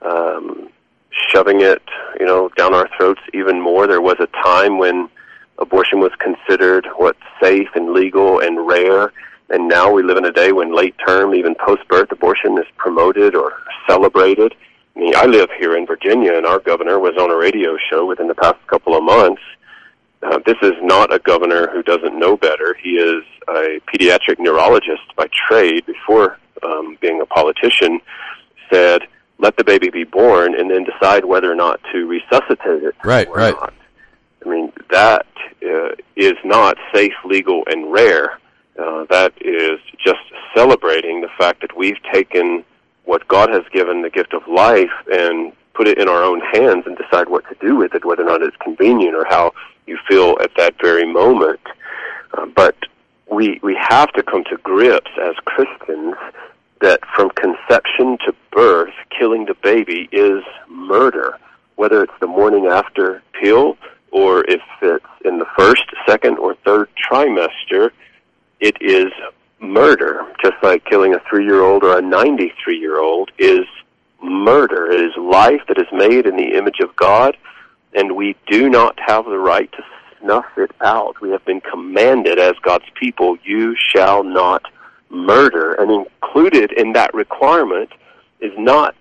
um, shoving it, you know, down our throats even more. There was a time when abortion was considered what's safe and legal and rare, and now we live in a day when late term, even post-birth abortion is promoted or celebrated. I mean, I live here in Virginia, and our governor was on a radio show within the past couple of months. Uh, this is not a governor who doesn't know better. He is a pediatric neurologist by trade. Before um, being a politician, said, let the baby be born and then decide whether or not to resuscitate it. Right, or right. Not. I mean, that uh, is not safe, legal, and rare. Uh, that is just celebrating the fact that we've taken what God has given, the gift of life, and put it in our own hands and decide what to do with it, whether or not it's convenient or how you feel at that very moment. Uh, but we we have to come to grips as Christians that from conception to birth, killing the baby is murder, whether it's the morning after pill or if it's in the first, second, or third trimester. It is murder, just like killing a three-year-old or a ninety-three-year-old is murder. It is life that is made in the image of God, and we do not have the right to snuff it out. We have been commanded as God's people, you shall not murder. And included in that requirement is not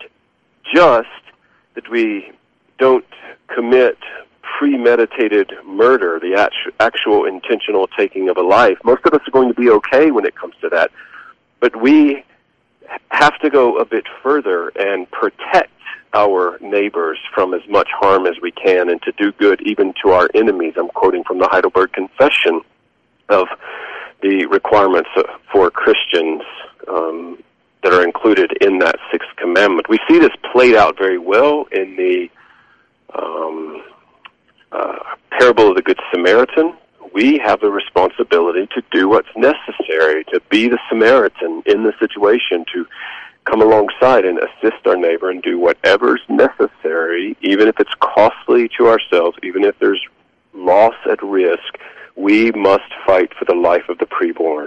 just that we don't commit premeditated murder, the actu- actual intentional taking of a life. Most of us are going to be okay when it comes to that, but we have to go a bit further and protect our neighbors from as much harm as we can and to do good even to our enemies. I'm quoting from the Heidelberg Confession of the requirements for Christians um, that are included in that sixth commandment. We see this played out very well in the um, uh, parable of the Good Samaritan. We have the responsibility to do what's necessary, to be the Samaritan in the situation, to come alongside and assist our neighbor and do whatever's necessary, even if it's costly to ourselves, even if there's loss at risk. We must fight for the life of the preborn.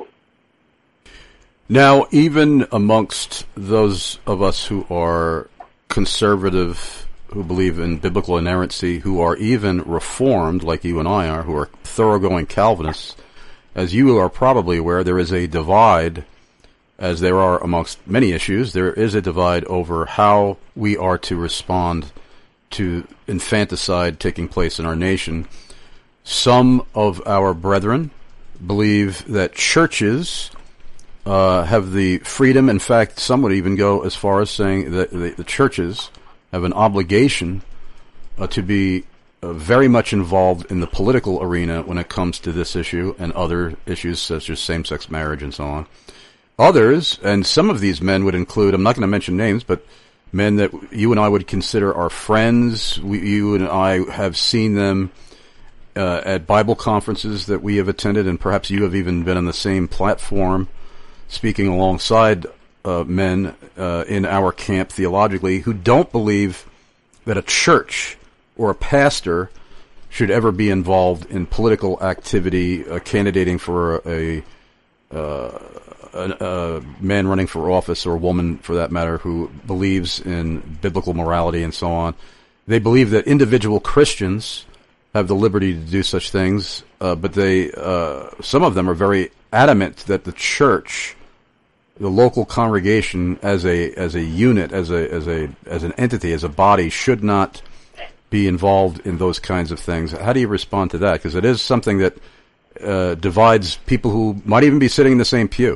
Now, even amongst those of us who are conservative, who believe in biblical inerrancy, who are even reformed, like you and I are, who are thoroughgoing Calvinists, as you are probably aware, there is a divide, as there are amongst many issues, there is a divide over how we are to respond to infanticide taking place in our nation. Some of our brethren believe that churches uh, have the freedom. In fact, some would even go as far as saying that the, the churches have an obligation uh, to be uh, very much involved in the political arena when it comes to this issue and other issues such as same-sex marriage and so on. Others, and some of these men would include, I'm not going to mention names, but men that you and I would consider our friends. We, you and I have seen them uh, at Bible conferences that we have attended, and perhaps you have even been on the same platform speaking alongside uh, men uh, in our camp theologically who don't believe that a church or a pastor should ever be involved in political activity, uh, candidating for a, uh, a, a man running for office, or a woman, for that matter, who believes in biblical morality and so on. They believe that individual Christians have the liberty to do such things, uh, but they, uh, some of them are very adamant that the church, the local congregation, as a as a unit, as a as a as an entity, as a body, should not be involved in those kinds of things. How do you respond to that? Because it is something that uh, divides people who might even be sitting in the same pew.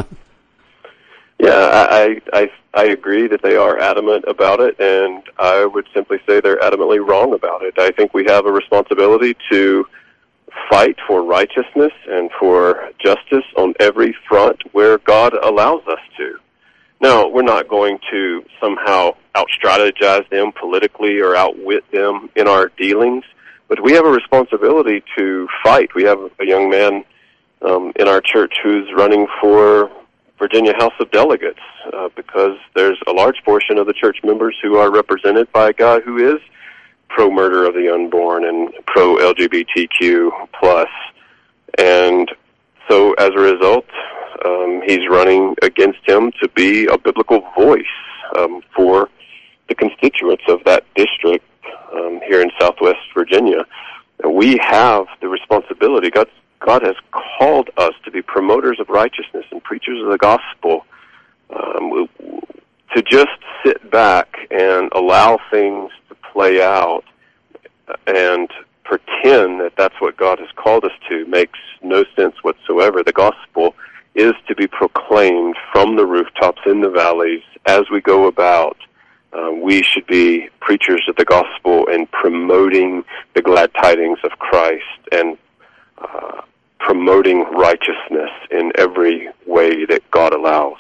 Yeah, I, I I agree that they are adamant about it, and I would simply say they're adamantly wrong about it. I think we have a responsibility to fight for righteousness and for justice on every front where God allows us to. Now, we're not going to somehow out-strategize them politically or outwit them in our dealings, but we have a responsibility to fight. We have a young man um, in our church who's running for Virginia House of Delegates uh, because there's a large portion of the church members who are represented by a guy who is pro-murder of the unborn and pro-L G B T Q plus. And so as a result, um, he's running against him to be a biblical voice um, for the constituents of that district um, here in Southwest Virginia. And we have the responsibility. God's God has called us to be promoters of righteousness and preachers of the gospel. Um, to just sit back and allow things to play out and pretend that that's what God has called us to makes no sense whatsoever. The gospel is to be proclaimed from the rooftops in the valleys as we go about. Uh, we should be preachers of the gospel and promoting the glad tidings of Christ and uh, promoting righteousness in every way that God allows.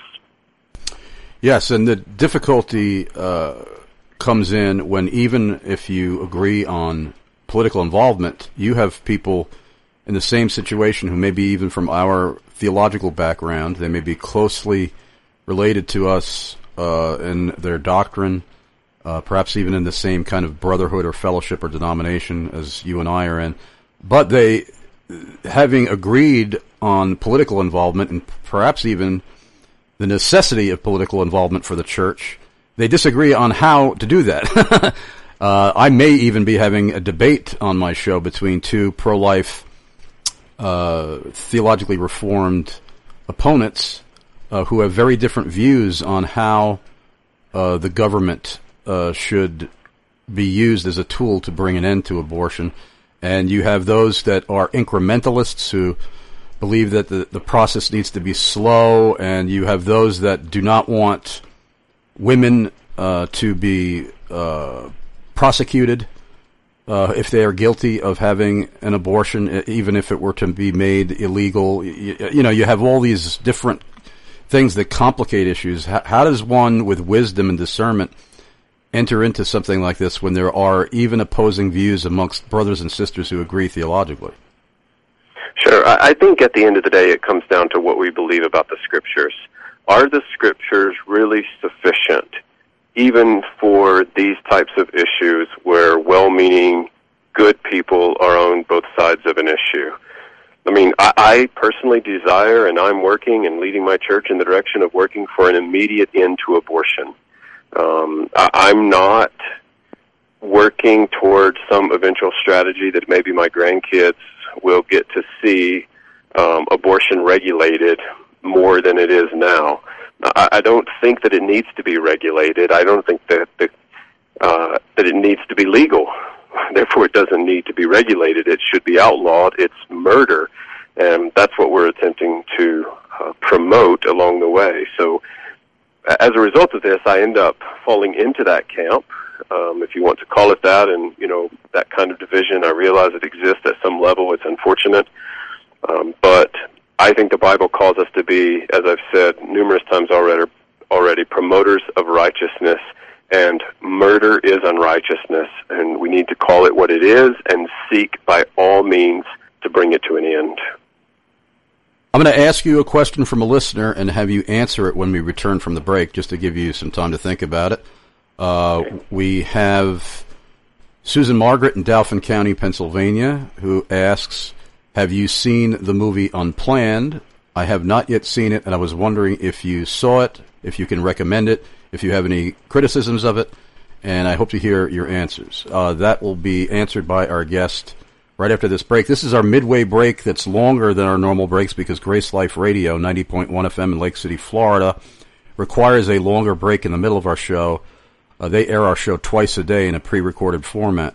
Yes, and the difficulty uh, comes in when even if you agree on political involvement, you have people in the same situation who may be even from our theological background. They may be closely related to us uh, in their doctrine, uh, perhaps even in the same kind of brotherhood or fellowship or denomination as you and I are in. But they, having agreed on political involvement and perhaps even the necessity of political involvement for the church, they disagree on how to do that. uh, I may even be having a debate on my show between two pro-life, uh, theologically reformed opponents uh, who have very different views on how uh, the government uh, should be used as a tool to bring an end to abortion. And you have those that are incrementalists who believe that the, the process needs to be slow, and you have those that do not want women uh, to be uh, prosecuted uh, if they are guilty of having an abortion, even if it were to be made illegal. You, you know, you have all these different things that complicate issues. How, how does one, with wisdom and discernment, enter into something like this when there are even opposing views amongst brothers and sisters who agree theologically? Sure. I think at the end of the day it comes down to what we believe about the Scriptures. Are the Scriptures really sufficient, even for these types of issues where well-meaning, good people are on both sides of an issue? I mean, I, I personally desire, and I'm working and leading my church in the direction of working for an immediate end to abortion. Um, I, I'm not working towards some eventual strategy that maybe my grandkids will get to see um, abortion regulated more than it is now. I, I don't think that it needs to be regulated. I don't think that the, uh, that it needs to be legal. Therefore, it doesn't need to be regulated. It should be outlawed. It's murder, and that's what we're attempting to uh, promote along the way. So, as a result of this, I end up falling into that camp, um, if you want to call it that, and, you know, that kind of division. I realize it exists at some level. It's unfortunate. Um, but I think the Bible calls us to be, as I've said numerous times already, already promoters of righteousness, and murder is unrighteousness, and we need to call it what it is and seek by all means to bring it to an end. I'm going to ask you a question from a listener and have you answer it when we return from the break, just to give you some time to think about it. Uh, okay. We have Susan Margaret in Dauphin County, Pennsylvania, who asks, have you seen the movie Unplanned? I have not yet seen it, and I was wondering if you saw it, if you can recommend it, if you have any criticisms of it, and I hope to hear your answers. Uh, that will be answered by our guest right after this break. This is our midway break that's longer than our normal breaks because Grace Life Radio, ninety point one F M in Lake City, Florida, requires a longer break in the middle of our show. Uh, they air our show twice a day in a pre-recorded format.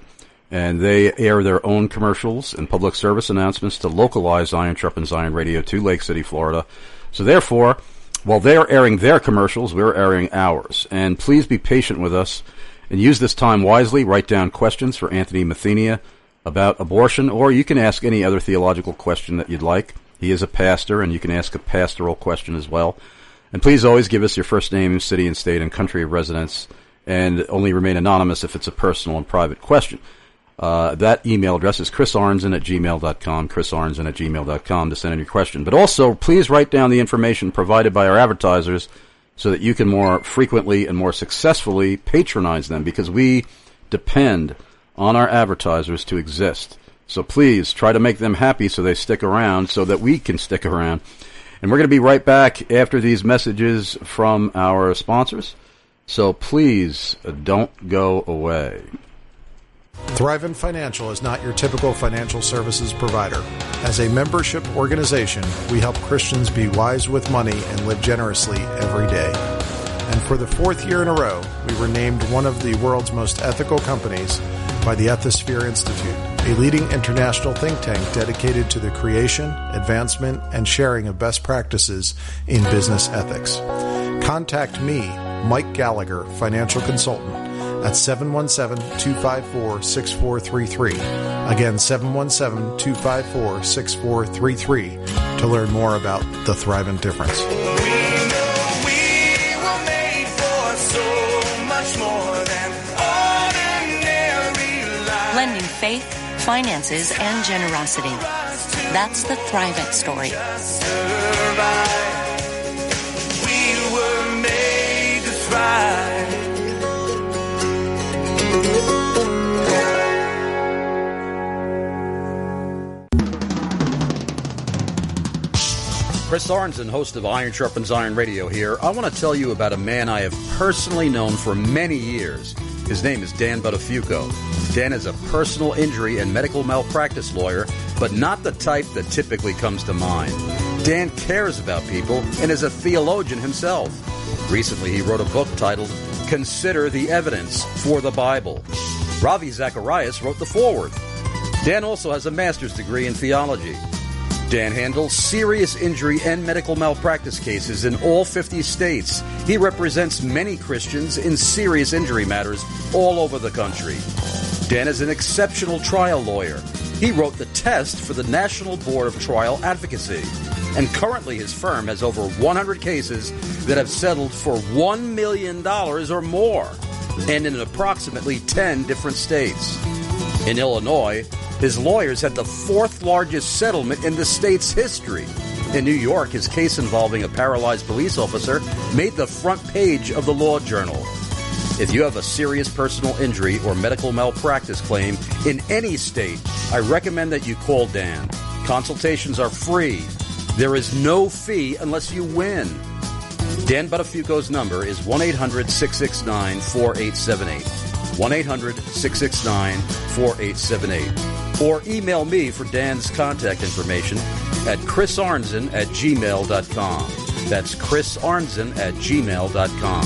and they air their own commercials and public service announcements to localize Iron Sharpens Iron Radio to Lake City, Florida. So therefore, while they're airing their commercials, we're airing ours. And please be patient with us and use this time wisely. Write down questions for Anthony Mathenia about abortion, or you can ask any other theological question that you'd like. He is a pastor, and you can ask a pastoral question as well. And please always give us your first name, city and state, and country of residence, and only remain anonymous if it's a personal and private question. Uh, that email address is chris arnzen at gmail dot com, chris arnzen at gmail dot com to send in your question. But also, please write down the information provided by our advertisers so that you can more frequently and more successfully patronize them, because we depend on our advertisers to exist. So please try to make them happy so they stick around so that we can stick around. And we're going to be right back after these messages from our sponsors. So please don't go away. Thrivent Financial is not your typical financial services provider. As a membership organization, we help Christians be wise with money and live generously every day. And for the fourth year in a row, we were named one of the world's most ethical companies by the Ethisphere Institute, a leading international think tank dedicated to the creation, advancement, and sharing of best practices in business ethics. Contact me, Mike Gallagher, financial consultant, at seven one seven, two five four, six four three three. Again, seven one seven, two five four, six four three three to learn more about the Thrivent difference. We know we were made for so much more than ordinary life. Blending faith, finances, and generosity. That's the Thrivent story. We were made to thrive. Chris Arnzen, host of Iron Sharpens Iron Radio here. I want to tell you about a man I have personally known for many years. His name is Dan Buttafuoco. Dan is a personal injury and medical malpractice lawyer, but not the type that typically comes to mind. Dan cares about people and is a theologian himself. Recently, he wrote a book titled Consider the Evidence for the Bible. Ravi Zacharias wrote the foreword. Dan also has a master's degree in theology. Dan handles serious injury and medical malpractice cases in all fifty states. He represents many Christians in serious injury matters all over the country. Dan is an exceptional trial lawyer. He wrote the test for the National Board of Trial Advocacy. And currently his firm has over one hundred cases that have settled for one million dollars or more, and in approximately ten different states. In Illinois, his lawyers had the fourth largest settlement in the state's history. In New York, his case involving a paralyzed police officer made the front page of the Law Journal. If you have a serious personal injury or medical malpractice claim in any state, I recommend that you call Dan. Consultations are free. There is no fee unless you win. Dan Buttafuoco's number is one eight hundred, six six nine, four eight seven eight. one eight hundred, six six nine, four eight seven eight. Or email me for Dan's contact information at chris arnzen at gmail dot com. That's chris arnzen at gmail dot com.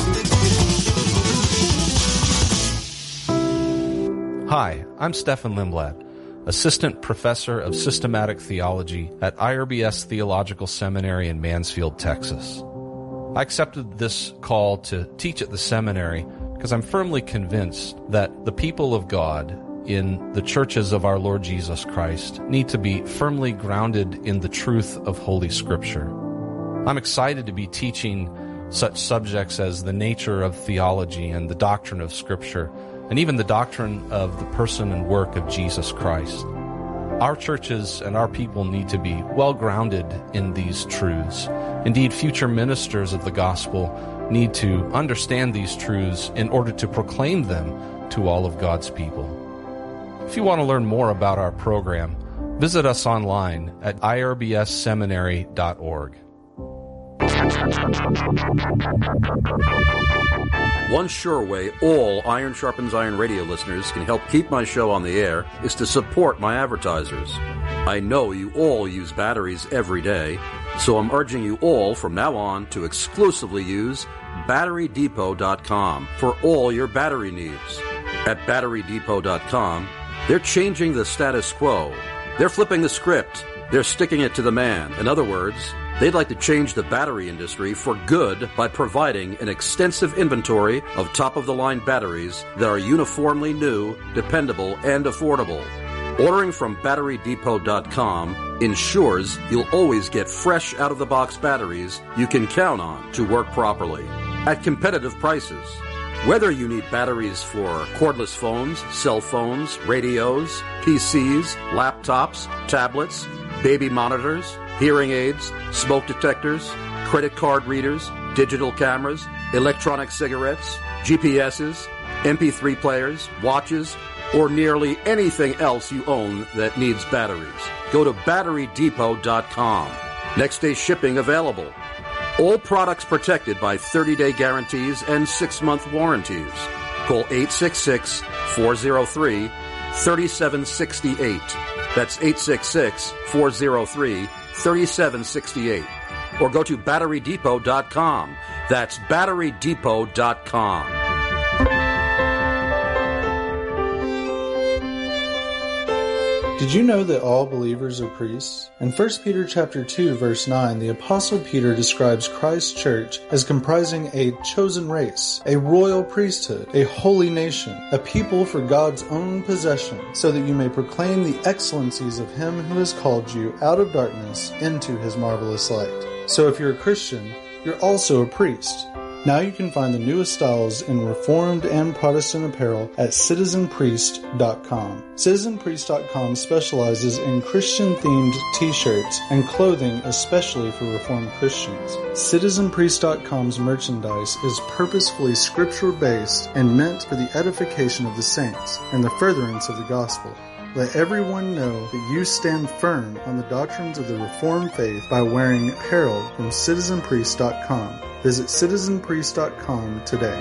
Hi, I'm Stefan Lindblad, Assistant Professor of Systematic Theology at I R B S Theological Seminary in Mansfield, Texas. I accepted this call to teach at the seminary because I'm firmly convinced that the people of God in the churches of our Lord Jesus Christ need to be firmly grounded in the truth of Holy Scripture. I'm excited to be teaching such subjects as the nature of theology and the doctrine of Scripture, and even the doctrine of the person and work of Jesus Christ. Our churches and our people need to be well grounded in these truths. Indeed, future ministers of the gospel need to understand these truths in order to proclaim them to all of God's people. If you want to learn more about our program, visit us online at I R B S seminary dot org. One sure way all Iron Sharpens Iron Radio listeners can help keep my show on the air is to support my advertisers. I know you all use batteries every day, so I'm urging you all from now on to exclusively use battery depot dot com for all your battery needs. At battery depot dot com, They're changing the status quo. They're flipping the script. They're sticking it to the man. In other words, they'd like to change the battery industry for good by providing an extensive inventory of top-of-the-line batteries that are uniformly new, dependable, and affordable. Ordering from battery depot dot com ensures you'll always get fresh out-of-the-box batteries you can count on to work properly at competitive prices. Whether you need batteries for cordless phones, cell phones, radios, P Cs, laptops, tablets, baby monitors, hearing aids, smoke detectors, credit card readers, digital cameras, electronic cigarettes, G P S's, M P three players, watches, or nearly anything else you own that needs batteries, go to battery depot dot com. Next day shipping available. All products protected by thirty-day guarantees and six-month warranties. Call eight six six, four oh three, three seven six eight. That's eight six six, four oh three, three seven six eight. Or go to battery depot dot com. That's battery depot dot com. Did you know that all believers are priests? In First Peter chapter two, verse nine, the Apostle Peter describes Christ's church as comprising a chosen race, a royal priesthood, a holy nation, a people for God's own possession, so that you may proclaim the excellencies of Him who has called you out of darkness into His marvelous light. So if you're a Christian, you're also a priest. Now you can find the newest styles in Reformed and Protestant apparel at citizen priest dot com. citizen priest dot com specializes in Christian-themed t-shirts and clothing especially for Reformed Christians. citizen priest dot com's merchandise is purposefully scripture-based and meant for the edification of the saints and the furtherance of the gospel. Let everyone know that you stand firm on the doctrines of the Reformed faith by wearing apparel from citizen priest dot com. Visit citizen priest dot com today.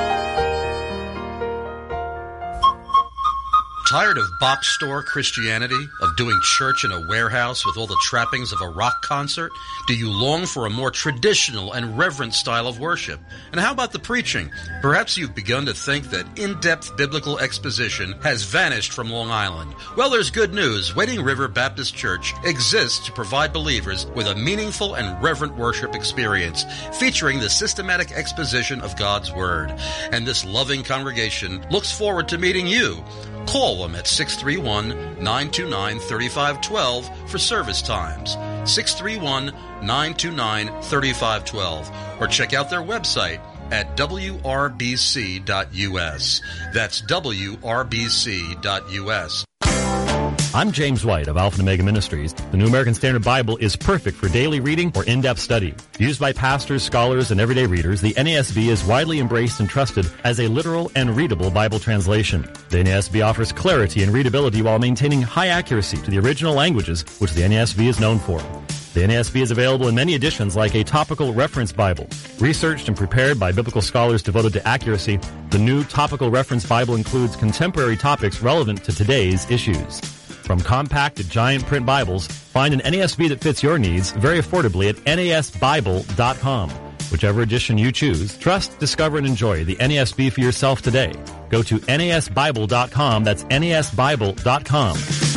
Tired of box store Christianity? Of doing church in a warehouse with all the trappings of a rock concert? Do you long for a more traditional and reverent style of worship? And how about the preaching? Perhaps you've begun to think that in-depth biblical exposition has vanished from Long Island. Well, there's good news. Wading River Baptist Church exists to provide believers with a meaningful and reverent worship experience featuring the systematic exposition of God's Word. And this loving congregation looks forward to meeting you. Call them at six three one, nine two nine, three five one two for service times, six three one, nine two nine, three five one two, or check out their website at w r b c dot u s. That's w r b c dot u s. I'm James White of Alpha and Omega Ministries. The New American Standard Bible is perfect for daily reading or in-depth study. Used by pastors, scholars, and everyday readers, the N A S B is widely embraced and trusted as a literal and readable Bible translation. The N A S B offers clarity and readability while maintaining high accuracy to the original languages, which the N A S B is known for. The N A S B is available in many editions like a topical reference Bible. Researched and prepared by biblical scholars devoted to accuracy, the new topical reference Bible includes contemporary topics relevant to today's issues. From compact to giant print Bibles, find an N A S B that fits your needs very affordably at N A S Bible dot com. Whichever edition you choose, trust, discover, and enjoy the N A S B for yourself today. Go to N A S Bible dot com. That's N A S Bible dot com.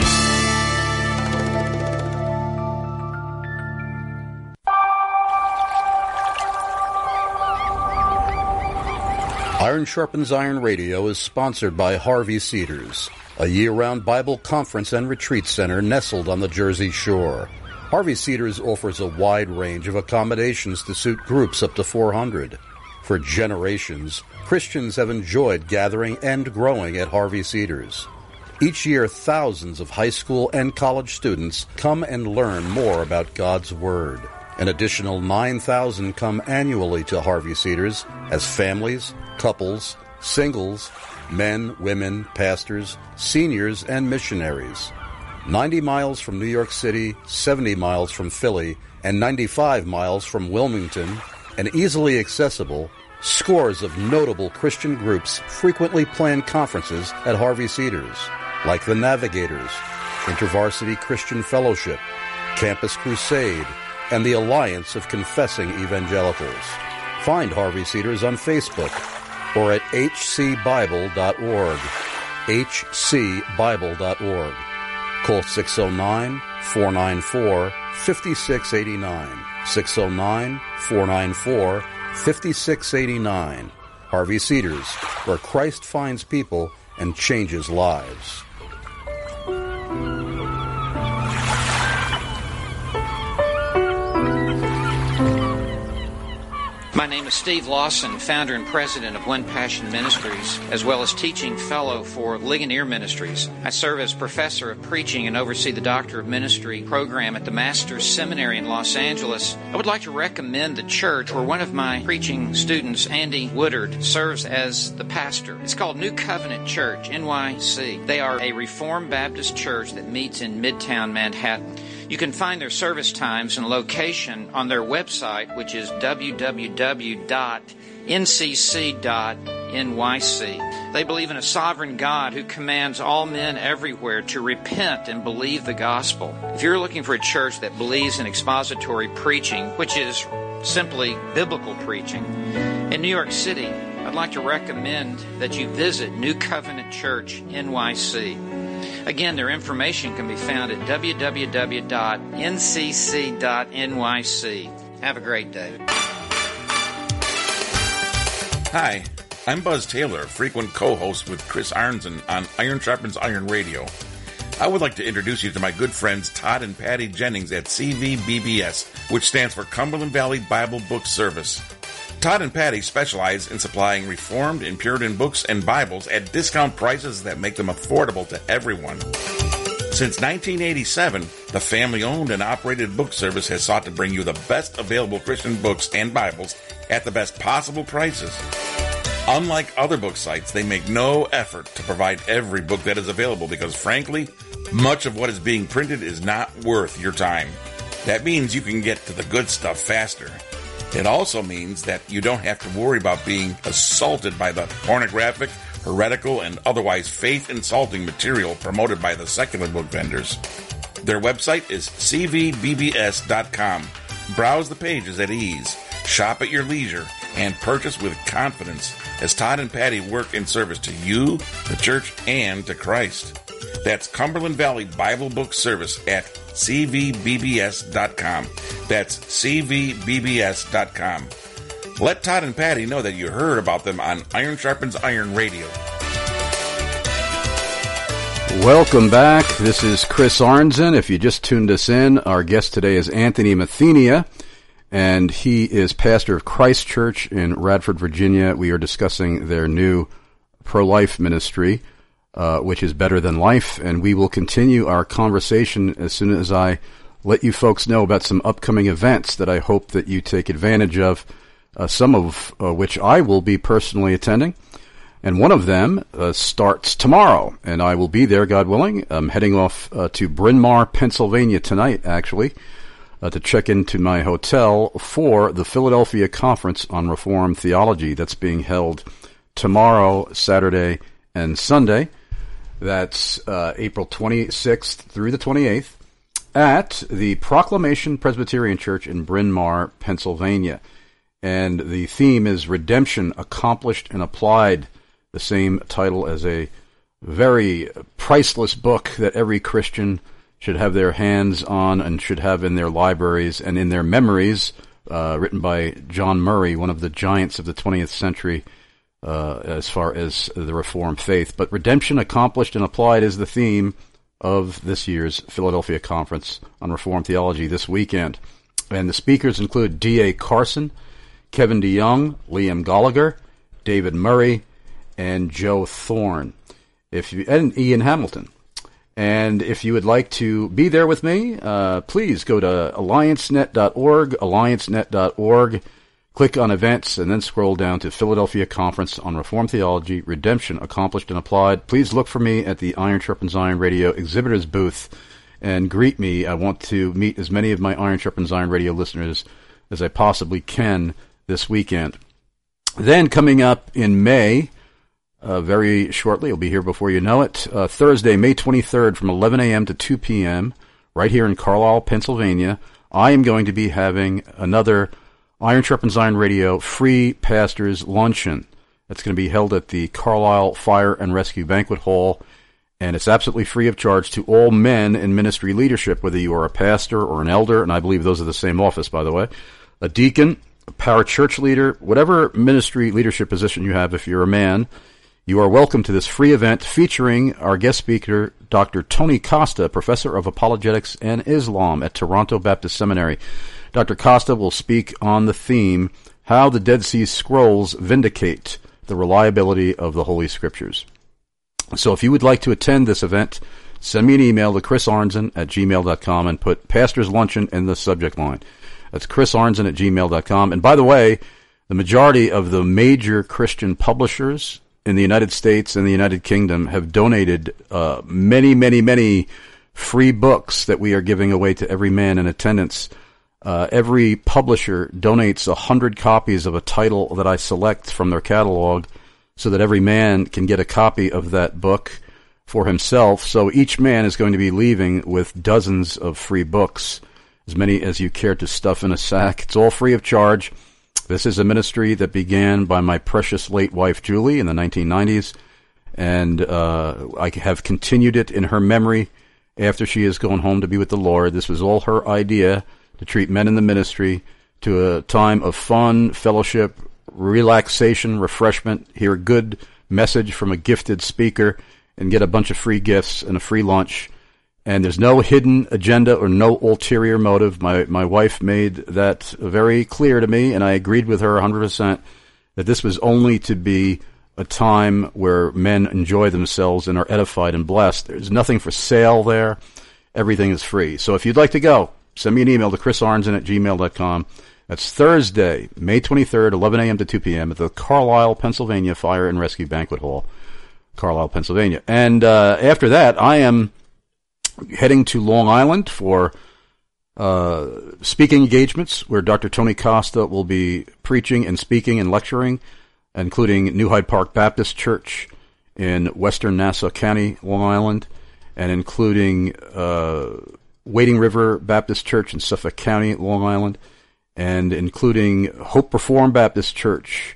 Iron Sharpens Iron Radio is sponsored by Harvey Cedars, a year-round Bible conference and retreat center nestled on the Jersey Shore. Harvey Cedars offers a wide range of accommodations to suit groups up to four hundred. For generations, Christians have enjoyed gathering and growing at Harvey Cedars. Each year, thousands of high school and college students come and learn more about God's Word. An additional nine thousand come annually to Harvey Cedars as families, couples, singles, men, women, pastors, seniors, and missionaries. ninety miles from New York City, seventy miles from Philly, and ninety-five miles from Wilmington, and easily accessible, scores of notable Christian groups frequently plan conferences at Harvey Cedars, like the Navigators, InterVarsity Christian Fellowship, Campus Crusade, and the Alliance of Confessing Evangelicals. Find Harvey Cedars on Facebook or at h c bible dot org. h c bible dot org. Call six oh nine, four nine four, five six eight nine, six oh nine, four nine four, five six eight nine. Harvey Cedars, where Christ finds people and changes lives. My name is Steve Lawson, founder and president of One Passion Ministries, as well as teaching fellow for Ligonier Ministries. I serve as professor of preaching and oversee the Doctor of Ministry program at the Master's Seminary in Los Angeles. I would like to recommend the church where one of my preaching students, Andy Woodard, serves as the pastor. It's called New Covenant Church, N Y C. They are a Reformed Baptist church that meets in Midtown Manhattan. You can find their service times and location on their website, which is w w w dot n c c dot n y c. They believe in a sovereign God who commands all men everywhere to repent and believe the gospel. If you're looking for a church that believes in expository preaching, which is simply biblical preaching, in New York City, I'd like to recommend that you visit New Covenant Church N Y C. Again, their information can be found at w w w dot n c c dot n y c. Have a great day. Hi, I'm Buzz Taylor, frequent co-host with Chris Arnzen on Iron Sharpens Iron Radio. I would like to introduce you to my good friends Todd and Patty Jennings at C V B B S, which stands for Cumberland Valley Bible Book Service. Todd and Patty specialize in supplying Reformed and Puritan books and Bibles at discount prices that make them affordable to everyone. Since nineteen eighty-seven, the family-owned and operated book service has sought to bring you the best available Christian books and Bibles at the best possible prices. Unlike other book sites, they make no effort to provide every book that is available because, frankly, much of what is being printed is not worth your time. That means you can get to the good stuff faster. It also means that you don't have to worry about being assaulted by the pornographic, heretical, and otherwise faith-insulting material promoted by the secular book vendors. Their website is c v b b s dot com. Browse the pages at ease, shop at your leisure, and purchase with confidence as Todd and Patty work in service to you, the church, and to Christ. That's Cumberland Valley Bible Book Service at c v b b s dot com. That's c v b b s dot com. Let Todd and Patty know that you heard about them on Iron Sharpens Iron Radio. Welcome back. This is Chris Arnzen. If you just tuned us in, our guest today is Anthony Mathenia, and he is pastor of Christ Church in Radford, Virginia. We are discussing their new pro-life ministry, uh, which is Better Than Life, and we will continue our conversation as soon as I let you folks know about some upcoming events that I hope that you take advantage of, uh, some of uh, which I will be personally attending. And one of them uh, starts tomorrow, and I will be there, God willing. I'm heading off uh, to Bryn Mawr, Pennsylvania tonight, actually, uh, to check into my hotel for the Philadelphia Conference on Reformed Theology that's being held tomorrow, Saturday, and Sunday. That's uh, April twenty-sixth through the twenty-eighth at the Proclamation Presbyterian Church in Bryn Mawr, Pennsylvania. And the theme is Redemption Accomplished and Applied, the same title as a very priceless book that every Christian should have their hands on and should have in their libraries and in their memories, uh, written by John Murray, one of the giants of the twentieth century uh, as far as the Reformed faith. But Redemption Accomplished and Applied is the theme of this year's Philadelphia Conference on Reformed Theology this weekend. And the speakers include D A Carson, Kevin DeYoung, Liam Gallagher, David Murray, and Joe Thorne, if you, and Ian Hamilton. And if you would like to be there with me, uh, please go to alliance net dot org, alliance net dot org, click on events, and then scroll down to Philadelphia Conference on Reformed Theology, Redemption Accomplished and Applied. Please look for me at the Iron Sharpens Iron Radio exhibitors booth and greet me. I want to meet as many of my Iron Sharpens Iron Radio listeners as I possibly can this weekend. Then coming up in May, Uh, very shortly, it'll be here before you know it, uh, Thursday, May twenty-third from eleven a.m. to two p.m., right here in Carlisle, Pennsylvania, I am going to be having another Iron Sharpens Iron Radio free pastors luncheon. That's going to be held at the Carlisle Fire and Rescue Banquet Hall, and it's absolutely free of charge to all men in ministry leadership, whether you are a pastor or an elder, and I believe those are the same office, by the way, a deacon, a parachurch leader, whatever ministry leadership position you have if you're a man. You are welcome to this free event featuring our guest speaker, Doctor Tony Costa, Professor of Apologetics and Islam at Toronto Baptist Seminary. Doctor Costa will speak on the theme, How the Dead Sea Scrolls Vindicate the Reliability of the Holy Scriptures. So if you would like to attend this event, send me an email to chris arnzen at gmail dot com and put Pastor's Luncheon in the subject line. That's chris arnzen at gmail dot com. And by the way, the majority of the major Christian publishers in the United States and the United Kingdom have donated uh, many, many, many free books that we are giving away to every man in attendance. Uh, every publisher donates a hundred copies of a title that I select from their catalog so that every man can get a copy of that book for himself. So each man is going to be leaving with dozens of free books, as many as you care to stuff in a sack. It's all free of charge. This is a ministry that began by my precious late wife, Julie, in the nineteen nineties, and uh, I have continued it in her memory after she has gone home to be with the Lord. This was all her idea, to treat men in the ministry to a time of fun, fellowship, relaxation, refreshment, hear a good message from a gifted speaker, and get a bunch of free gifts and a free lunch. And there's no hidden agenda or no ulterior motive. My my wife made that very clear to me, and I agreed with her one hundred percent that this was only to be a time where men enjoy themselves and are edified and blessed. There's nothing for sale there. Everything is free. So if you'd like to go, send me an email to chris arnzen at gmail dot com. That's Thursday, May twenty-third, eleven a.m. to two p.m. at the Carlisle, Pennsylvania Fire and Rescue Banquet Hall, Carlisle, Pennsylvania. And uh, after that, I am heading to Long Island for uh, speaking engagements where Doctor Tony Costa will be preaching and speaking and lecturing, including New Hyde Park Baptist Church in western Nassau County, Long Island, and including uh, Wading River Baptist Church in Suffolk County, Long Island, and including Hope Reformed Baptist Church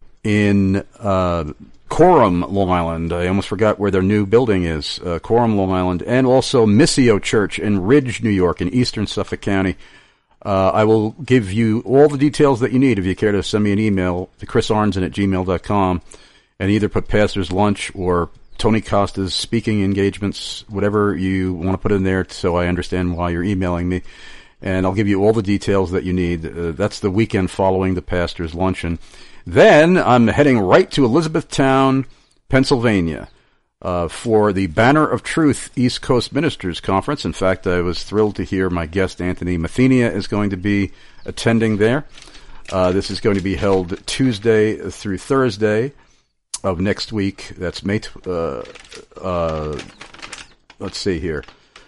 in uh, Coram, Long Island. I almost forgot where their new building is, uh, Coram, Long Island, and also Missio Church in Ridge, New York, in eastern Suffolk County. Uh, I will give you all the details that you need if you care to send me an email to chris arnzen at gmail dot com and either put Pastor's Lunch or Tony Costa's speaking engagements, whatever you want to put in there so I understand why you're emailing me. And I'll give you all the details that you need. Uh, that's the weekend following the Pastor's Luncheon. Then I'm heading right to Elizabethtown, Pennsylvania, uh, for the Banner of Truth East Coast Ministers Conference. In fact, I was thrilled to hear my guest, Anthony Mathenia, is going to be attending there. Uh, this is going to be held Tuesday through Thursday of next week. That's May, t- uh, uh, let's see here.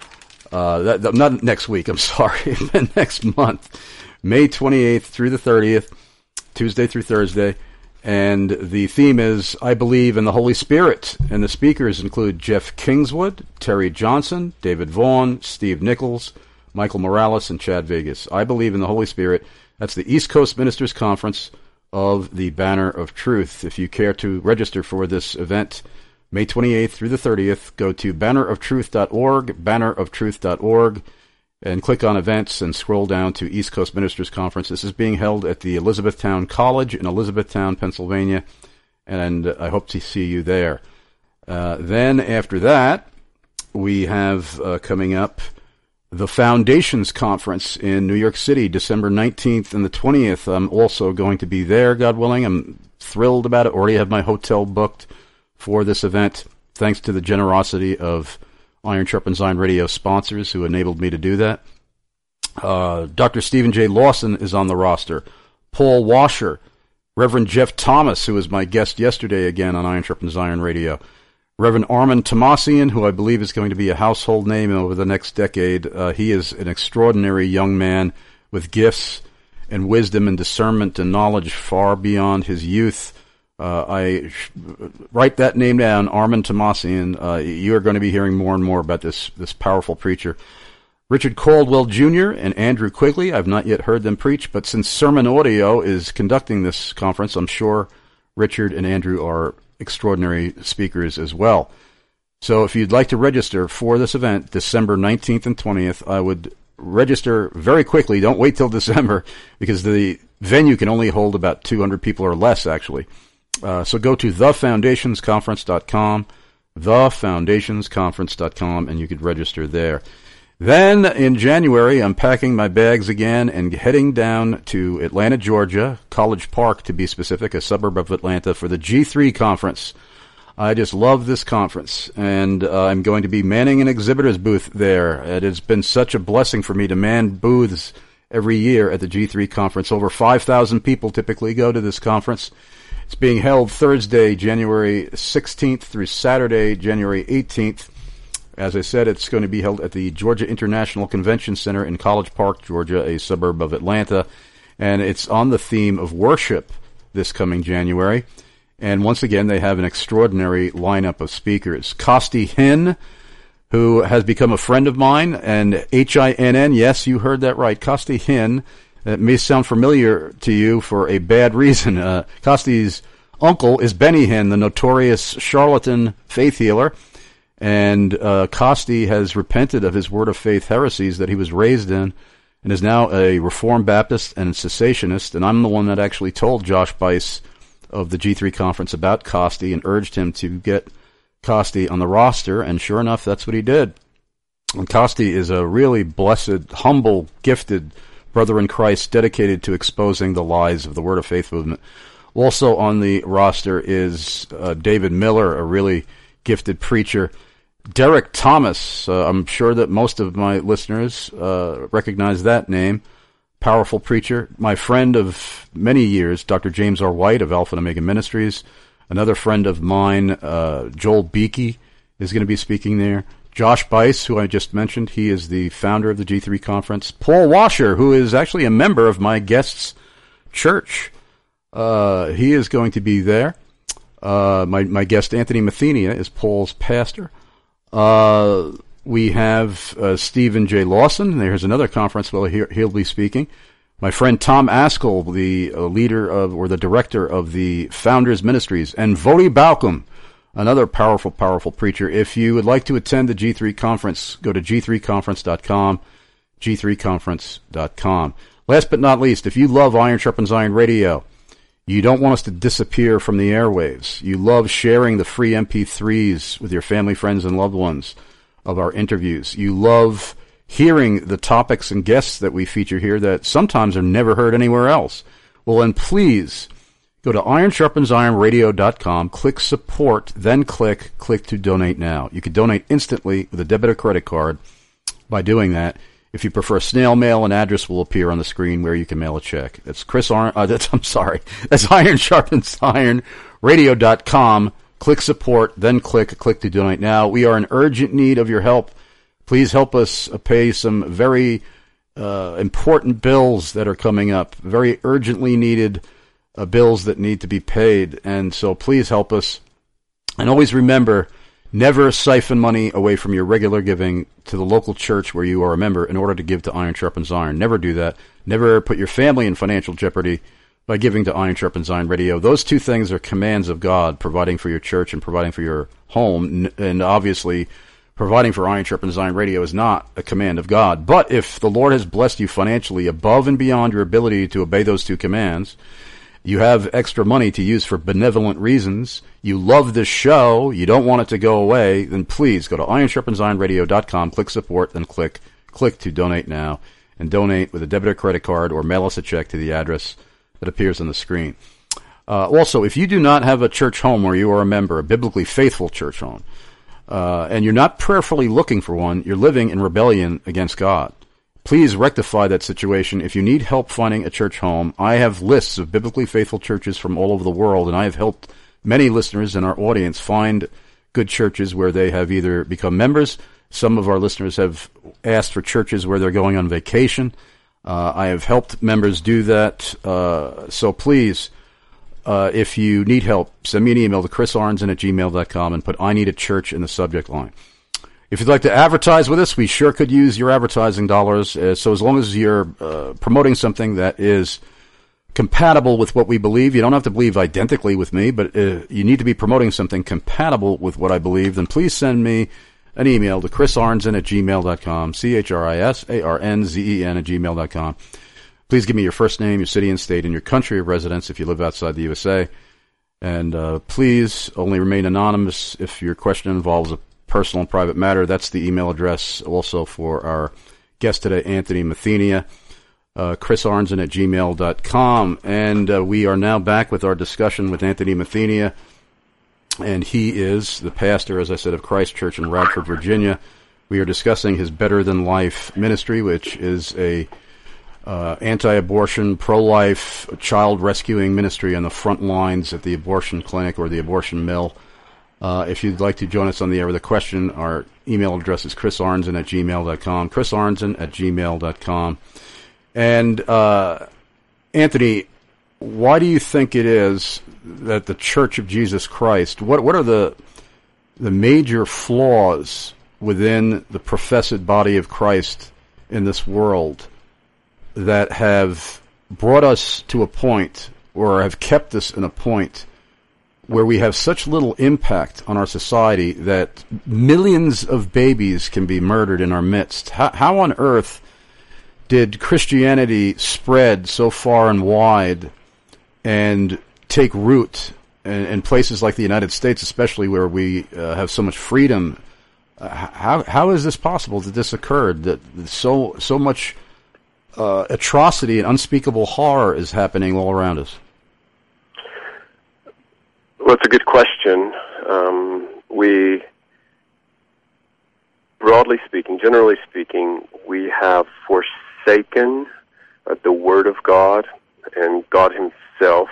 Uh, that, that, not next week, I'm sorry, next month. May twenty-eighth through the thirtieth. Tuesday through Thursday, and the theme is, I Believe in the Holy Spirit, and the speakers include Jeff Kingswood, Terry Johnson, David Vaughn, Steve Nichols, Michael Morales, and Chad Vegas. I Believe in the Holy Spirit. That's the East Coast Ministers Conference of the Banner of Truth. If you care to register for this event, May twenty-eighth through the thirtieth, go to banner of truth dot org, banner of truth dot org, and click on events and scroll down to East Coast Ministers Conference. This is being held at the Elizabethtown College in Elizabethtown, Pennsylvania, and I hope to see you there. Uh, then after that, we have uh, coming up the Foundations Conference in New York City, December nineteenth and the twentieth. I'm also going to be there, God willing. I'm thrilled about it. Already have my hotel booked for this event, thanks to the generosity of Iron Sharpens Iron Radio sponsors who enabled me to do that. Uh, Doctor Stephen J. Lawson is on the roster. Paul Washer, Reverend Jeff Thomas, who was my guest yesterday again on Iron Sharpens Iron Radio. Reverend Armand Tomasian, who I believe is going to be a household name over the next decade. Uh, he is an extraordinary young man with gifts and wisdom and discernment and knowledge far beyond his youth. Uh, I sh- write that name down, Armand Tomasian. Uh, you are going to be hearing more and more about this this powerful preacher. Richard Caldwell Junior and Andrew Quigley. I've not yet heard them preach, but since Sermon Audio is conducting this conference, I'm sure Richard and Andrew are extraordinary speakers as well. So if you'd like to register for this event, December nineteenth and twentieth, I would register very quickly. Don't wait till December, because the venue can only hold about two hundred people or less, actually. Uh, so go to the foundations conference dot com, the foundations conference dot com, and you could register there. Then in January, I'm packing my bags again and heading down to Atlanta, Georgia, College Park to be specific, a suburb of Atlanta, for the G three conference. I just love this conference, and uh, I'm going to be manning an exhibitor's booth there. It has been such a blessing for me to man booths every year at the G three conference. Over five thousand people typically go to this conference. It's being held Thursday, January sixteenth through Saturday, January eighteenth. As I said, it's going to be held at the Georgia International Convention Center in College Park, Georgia, a suburb of Atlanta. And it's on the theme of worship this coming January. And once again, they have an extraordinary lineup of speakers. Costi Hinn, who has become a friend of mine, and H I N N, yes, you heard that right, Costi Hinn. It may sound familiar to you for a bad reason. Uh, Costi's uncle is Benny Hinn, the notorious charlatan faith healer. And uh, Costi has repented of his Word of Faith heresies that he was raised in, and is now a Reformed Baptist and cessationist. And I'm the one that actually told Josh Buice of the G three conference about Costi and urged him to get Costi on the roster, and sure enough, that's what he did. And Costi is a really blessed, humble, gifted brother in Christ, dedicated to exposing the lies of the Word of Faith movement. Also on the roster is uh, David Miller, a really gifted preacher. Derek Thomas, uh, I'm sure that most of my listeners uh, recognize that name. Powerful preacher. My friend of many years, Doctor James R. White of Alpha and Omega Ministries. Another friend of mine, uh, Joel Beakey, is going to be speaking there. Josh Buice, who I just mentioned, he is the founder of the G three conference. Paul Washer, who is actually a member of my guest's church. Uh, he is going to be there. Uh, my, my guest, Anthony Mathenia, is Paul's pastor. Uh, we have uh, Stephen J. Lawson. There's another conference where he'll, he'll be speaking. My friend Tom Askell, the uh, leader of, or the director of the Founders Ministries, and Vodi Balcom, another powerful, powerful preacher. If you would like to attend the G three conference, go to G three conference dot com, G three conference dot com. Last but not least, if you love Iron Sharpens Iron Radio, you don't want us to disappear from the airwaves. You love sharing the free M P threes with your family, friends, and loved ones of our interviews. You love hearing the topics and guests that we feature here that sometimes are never heard anywhere else. Well, then please go to iron sharpens iron radio dot com, click support, then click click to donate now. You can donate instantly with a debit or credit card by doing that. If you prefer snail mail, an address will appear on the screen where you can mail a check. That's Chris Ar- uh, that's, I'm sorry. That's iron sharpens iron radio dot com. Click support, then click click to donate now. We are in urgent need of your help. Please help us pay some very uh, important bills that are coming up, very urgently needed uh, bills that need to be paid. And so please help us. And always remember, never siphon money away from your regular giving to the local church where you are a member in order to give to Iron Sharpens Iron. Never do that. Never put your family in financial jeopardy by giving to Iron Sharpens Iron Radio. Those two things are commands of God, providing for your church and providing for your home. And obviously, providing for Iron Sharpens Iron Radio is not a command of God. But if the Lord has blessed you financially above and beyond your ability to obey those two commands, you have extra money to use for benevolent reasons, you love this show, you don't want it to go away, then please go to iron sharpens iron radio dot com, click support, then click click to donate now, and donate with a debit or credit card, or mail us a check to the address that appears on the screen. Uh, also, if you do not have a church home where you are a member, a biblically faithful church home, uh, and you're not prayerfully looking for one, you're living in rebellion against God. Please rectify that situation. If you need help finding a church home, I have lists of biblically faithful churches from all over the world, and I have helped many listeners in our audience find good churches where they have either become members. Some of our listeners have asked for churches where they're going on vacation. Uh, I have helped members do that. Uh, so please, uh, if you need help, send me an email to chris arnzen at gmail dot com and put I need a church in the subject line. If you'd like to advertise with us, we sure could use your advertising dollars. Uh, so as long as you're uh, promoting something that is compatible with what we believe, you don't have to believe identically with me, but uh, you need to be promoting something compatible with what I believe, then please send me an email to chris arnzen at gmail dot com, C H R I S A R N Z E N at gmail dot com. Please give me your first name, your city and state, and your country of residence if you live outside the U S A. And uh, please only remain anonymous if your question involves a personal and private matter. That's the email address also for our guest today, Anthony Mathenia, uh, chris arnzen at gmail dot com. And uh, we are now back with our discussion with Anthony Mathenia. And he is the pastor, as I said, of Christ Church in Radford, Virginia. We are discussing his Better Than Life ministry, which is a uh, anti-abortion, pro-life, child rescuing ministry on the front lines at the abortion clinic or the abortion mill. Uh, if you'd like to join us on the air with a question, our email address is chris arnzen at gmail dot com, chris arnzen at gmail dot com. And uh, Anthony, why do you think it is that the Church of Jesus Christ, what what are the the major flaws within the professed body of Christ in this world that have brought us to a point, or have kept us in a point, where we have such little impact on our society that millions of babies can be murdered in our midst? How, how on earth did Christianity spread so far and wide and take root in, in places like the United States, especially where we uh, have so much freedom? Uh, how how is this possible that this occurred? That so so much uh, atrocity and unspeakable horror is happening all around us? Well, it's a good question. Um, we, broadly speaking, generally speaking, we have forsaken uh, the Word of God and God Himself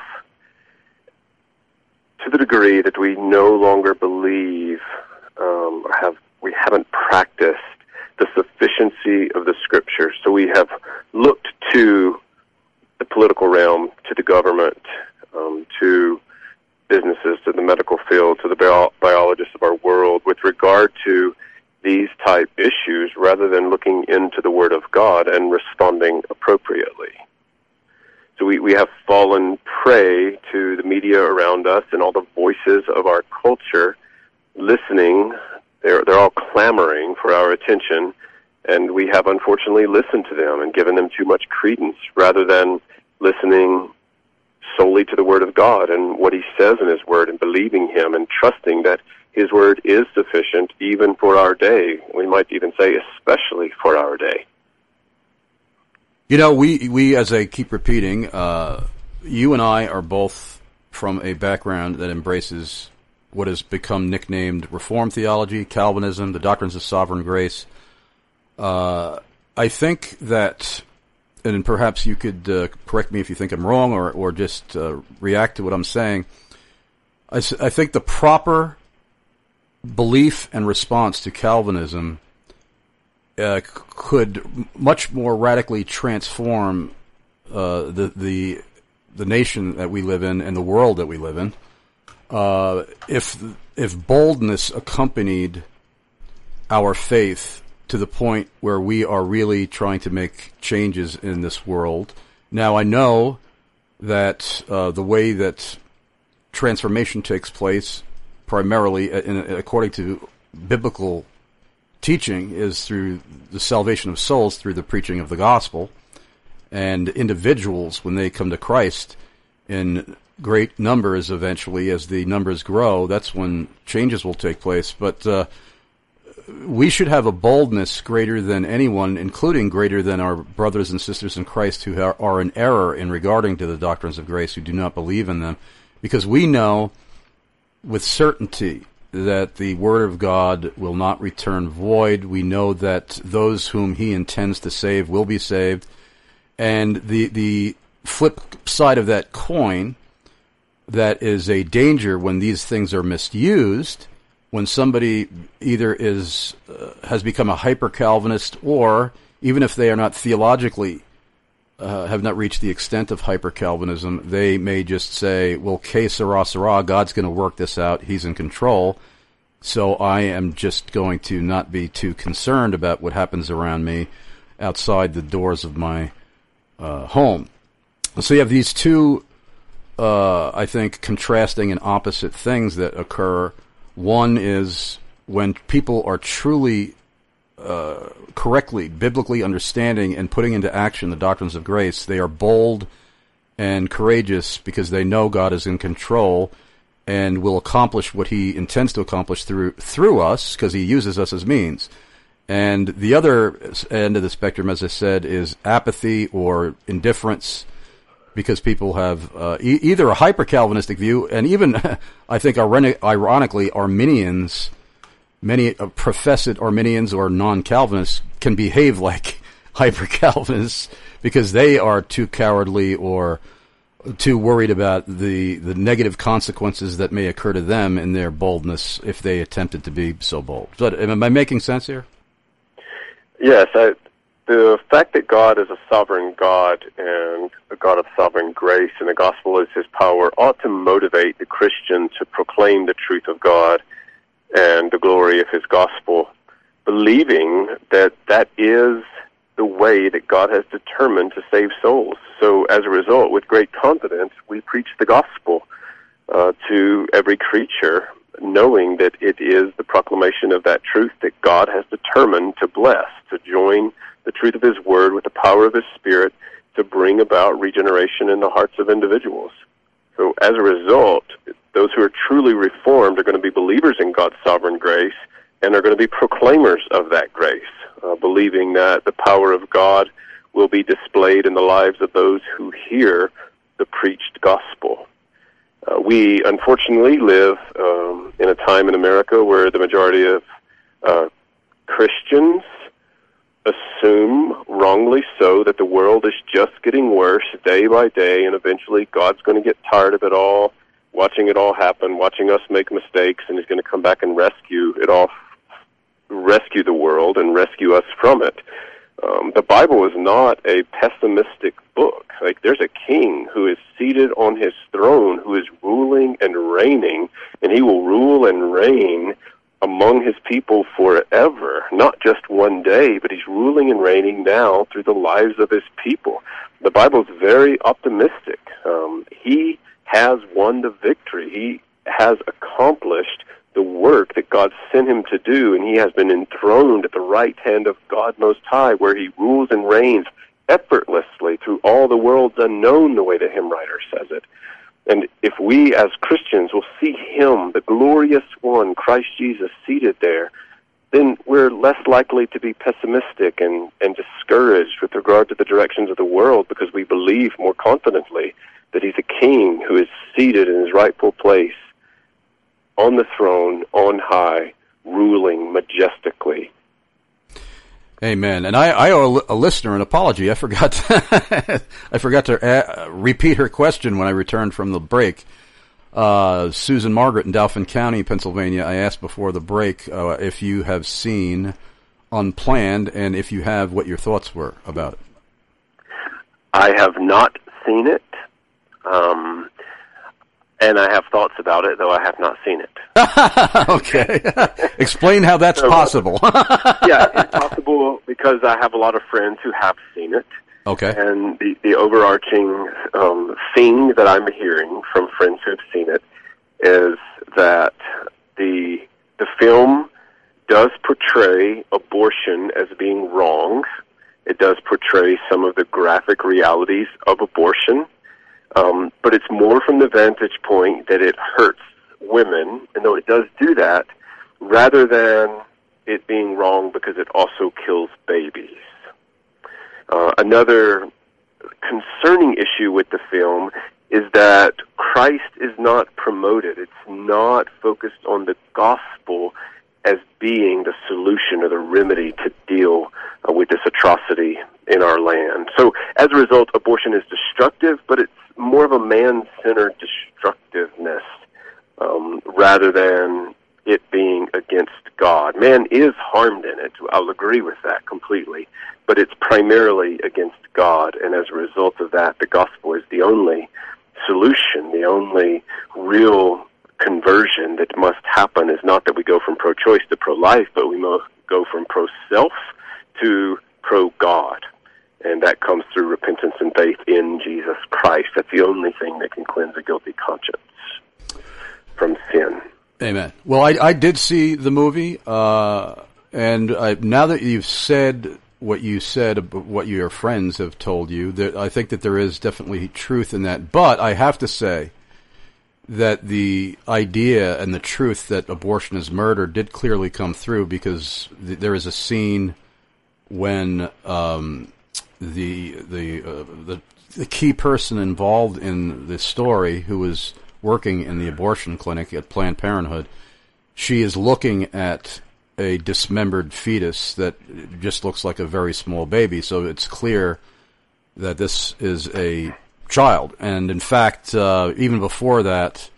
to the degree that we no longer believe um, or have we haven't practiced the sufficiency of the Scripture. So we have looked to the political realm, to the government, um, to businesses, to the medical field, to the bio- biologists of our world with regard to these type issues, rather than looking into the Word of God and responding appropriately. So we, we have fallen prey to the media around us and all the voices of our culture listening. They're, they're all clamoring for our attention, and we have unfortunately listened to them and given them too much credence rather than listening solely to the Word of God and what He says in His Word, and believing Him and trusting that His Word is sufficient even for our day. We might even say especially for our day. You know, we, we as I keep repeating, uh, you and I are both from a background that embraces what has become nicknamed Reformed theology, Calvinism, the doctrines of sovereign grace. Uh, I think that, and perhaps you could uh, correct me if you think I'm wrong, or, or just uh, react to what I'm saying. I, I think the proper belief and response to Calvinism uh, could much more radically transform uh, the the the nation that we live in and the world that we live in uh, if if boldness accompanied our faith to the point where we are really trying to make changes in this world. Now, I know that uh, the way that transformation takes place, primarily in, according to biblical teaching, is through the salvation of souls through the preaching of the gospel. And individuals, when they come to Christ in great numbers eventually, as the numbers grow, that's when changes will take place. But uh, we should have a boldness greater than anyone, including greater than our brothers and sisters in Christ who are, are in error in regarding to the doctrines of grace, who do not believe in them. Because we know with certainty that the Word of God will not return void. We know that those whom He intends to save will be saved. And the the flip side of that coin, that is a danger when these things are misused, when somebody either is uh, has become a hyper-Calvinist, or even if they are not theologically, uh, have not reached the extent of hyper-Calvinism, they may just say, well, que sera, sera, God's going to work this out, He's in control, so I am just going to not be too concerned about what happens around me outside the doors of my uh, home. So you have these two, uh, I think, contrasting and opposite things that occur. One is when people are truly, uh, correctly, biblically understanding and putting into action the doctrines of grace, they are bold and courageous because they know God is in control and will accomplish what he intends to accomplish through through us, because he uses us as means. And the other end of the spectrum, as I said, is apathy or indifference, because people have uh, e- either a hyper-Calvinistic view, and even, I think, ironi- ironically, Arminians, many uh, professed Arminians or non-Calvinists can behave like hyper-Calvinists because they are too cowardly or too worried about the, the negative consequences that may occur to them in their boldness if they attempted to be so bold. So, am I making sense here? Yes, I, the fact that God is a sovereign God and a God of sovereign grace and the gospel is his power ought to motivate the Christian to proclaim the truth of God and the glory of his gospel, believing that that is the way that God has determined to save souls. So as a result, with great confidence, we preach the gospel uh, to every creature, knowing that it is the proclamation of that truth that God has determined to bless, to join the truth of his word with the power of his spirit to bring about regeneration in the hearts of individuals. So as a result, those who are truly reformed are going to be believers in God's sovereign grace and are going to be proclaimers of that grace, uh, believing that the power of God will be displayed in the lives of those who hear the preached gospel. Uh, we, unfortunately, live um, in a time in America where the majority of uh, Christians assume, wrongly so, that the world is just getting worse day by day, and eventually God's going to get tired of it all, watching it all happen, watching us make mistakes, and he's going to come back and rescue it all, rescue the world and rescue us from it. Um, the Bible is not a pessimistic book. Like, there's a king who is seated on his throne, who is ruling and reigning, and he will rule and reign among his people forever, not just one day, but he's ruling and reigning now through the lives of his people. The Bible is very optimistic. Um, he has won the victory. He has accomplished the work that God sent him to do, and he has been enthroned at the right hand of God Most High, where he rules and reigns effortlessly through all the worlds unknown, the way the hymn writer says it. And if we as Christians will see him, the glorious one, Christ Jesus, seated there, then we're less likely to be pessimistic and, and discouraged with regard to the directions of the world, because we believe more confidently that he's a king who is seated in his rightful place on the throne, on high, ruling majestically. Amen. And I, I owe a listener an apology. I forgot to, I forgot to uh, repeat her question when I returned from the break. Uh, Susan Margaret in Dauphin County, Pennsylvania. I asked before the break uh, if you have seen Unplanned, and if you have, what your thoughts were about it. I have not seen it, um, and I have thoughts about it, though I have not seen it. Okay. Explain how that's so, possible. Yeah, it's possible because I have a lot of friends who have seen it. Okay. And the, the overarching um, theme that I'm hearing from friends who have seen it is that the the film does portray abortion as being wrong. It does portray some of the graphic realities of abortion, um, but it's more from the vantage point that it hurts women, and though it does do that, rather than it being wrong because it also kills babies. Uh, another concerning issue with the film is that Christ is not promoted. It's not focused on the gospel as being the solution or the remedy to deal uh, with this atrocity in our land. So as a result, abortion is destructive, but it's more of a man-centered destructiveness um, rather than it being against God. Man is harmed in it. I'll agree with that completely. But it's primarily against God, and as a result of that, the gospel is the only solution, the only real conversion that must happen is not that we go from pro-choice to pro-life, but we must go from pro-self to pro-God. And that comes through repentance and faith in Jesus Christ. That's the only thing that can cleanse a guilty conscience from sin. Amen. Well, I, I did see the movie, uh, and I, now that you've said what you said about what your friends have told you, that I think that there is definitely truth in that. But I have to say that the idea and the truth that abortion is murder did clearly come through, because th- there is a scene when um, the the, uh, the the key person involved in this story, who was working in the abortion clinic at Planned Parenthood, she is looking at a dismembered fetus that just looks like a very small baby. So it's clear that this is a child. And in fact, uh, even before that,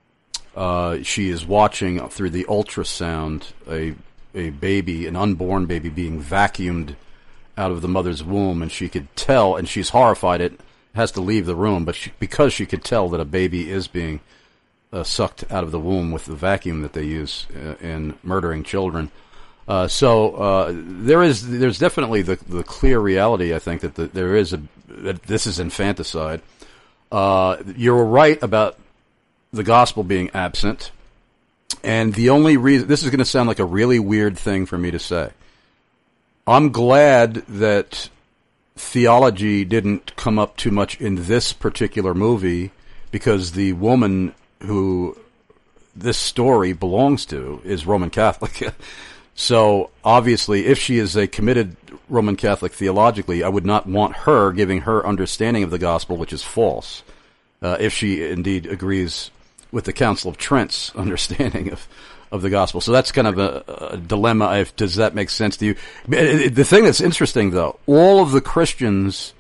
uh, she is watching through the ultrasound a a baby, an unborn baby, being vacuumed out of the mother's womb, and she could tell, and she's horrified. It has to leave the room, but she, because she could tell that a baby is being uh, sucked out of the womb with the vacuum that they use uh, in murdering children. Uh, so uh, there is, there's definitely the the clear reality, I think, that the, there is a that this is infanticide. Uh, you're right about the gospel being absent, and the only reason, this is going to sound like a really weird thing for me to say, I'm glad that theology didn't come up too much in this particular movie, because the woman who this story belongs to is Roman Catholic. So obviously, if she is a committed Roman Catholic theologically, I would not want her giving her understanding of the gospel, which is false, uh, if she indeed agrees with the Council of Trent's understanding of of the gospel. So that's kind of a, a dilemma. If, does that make sense to you? The thing that's interesting, though, all of the Christians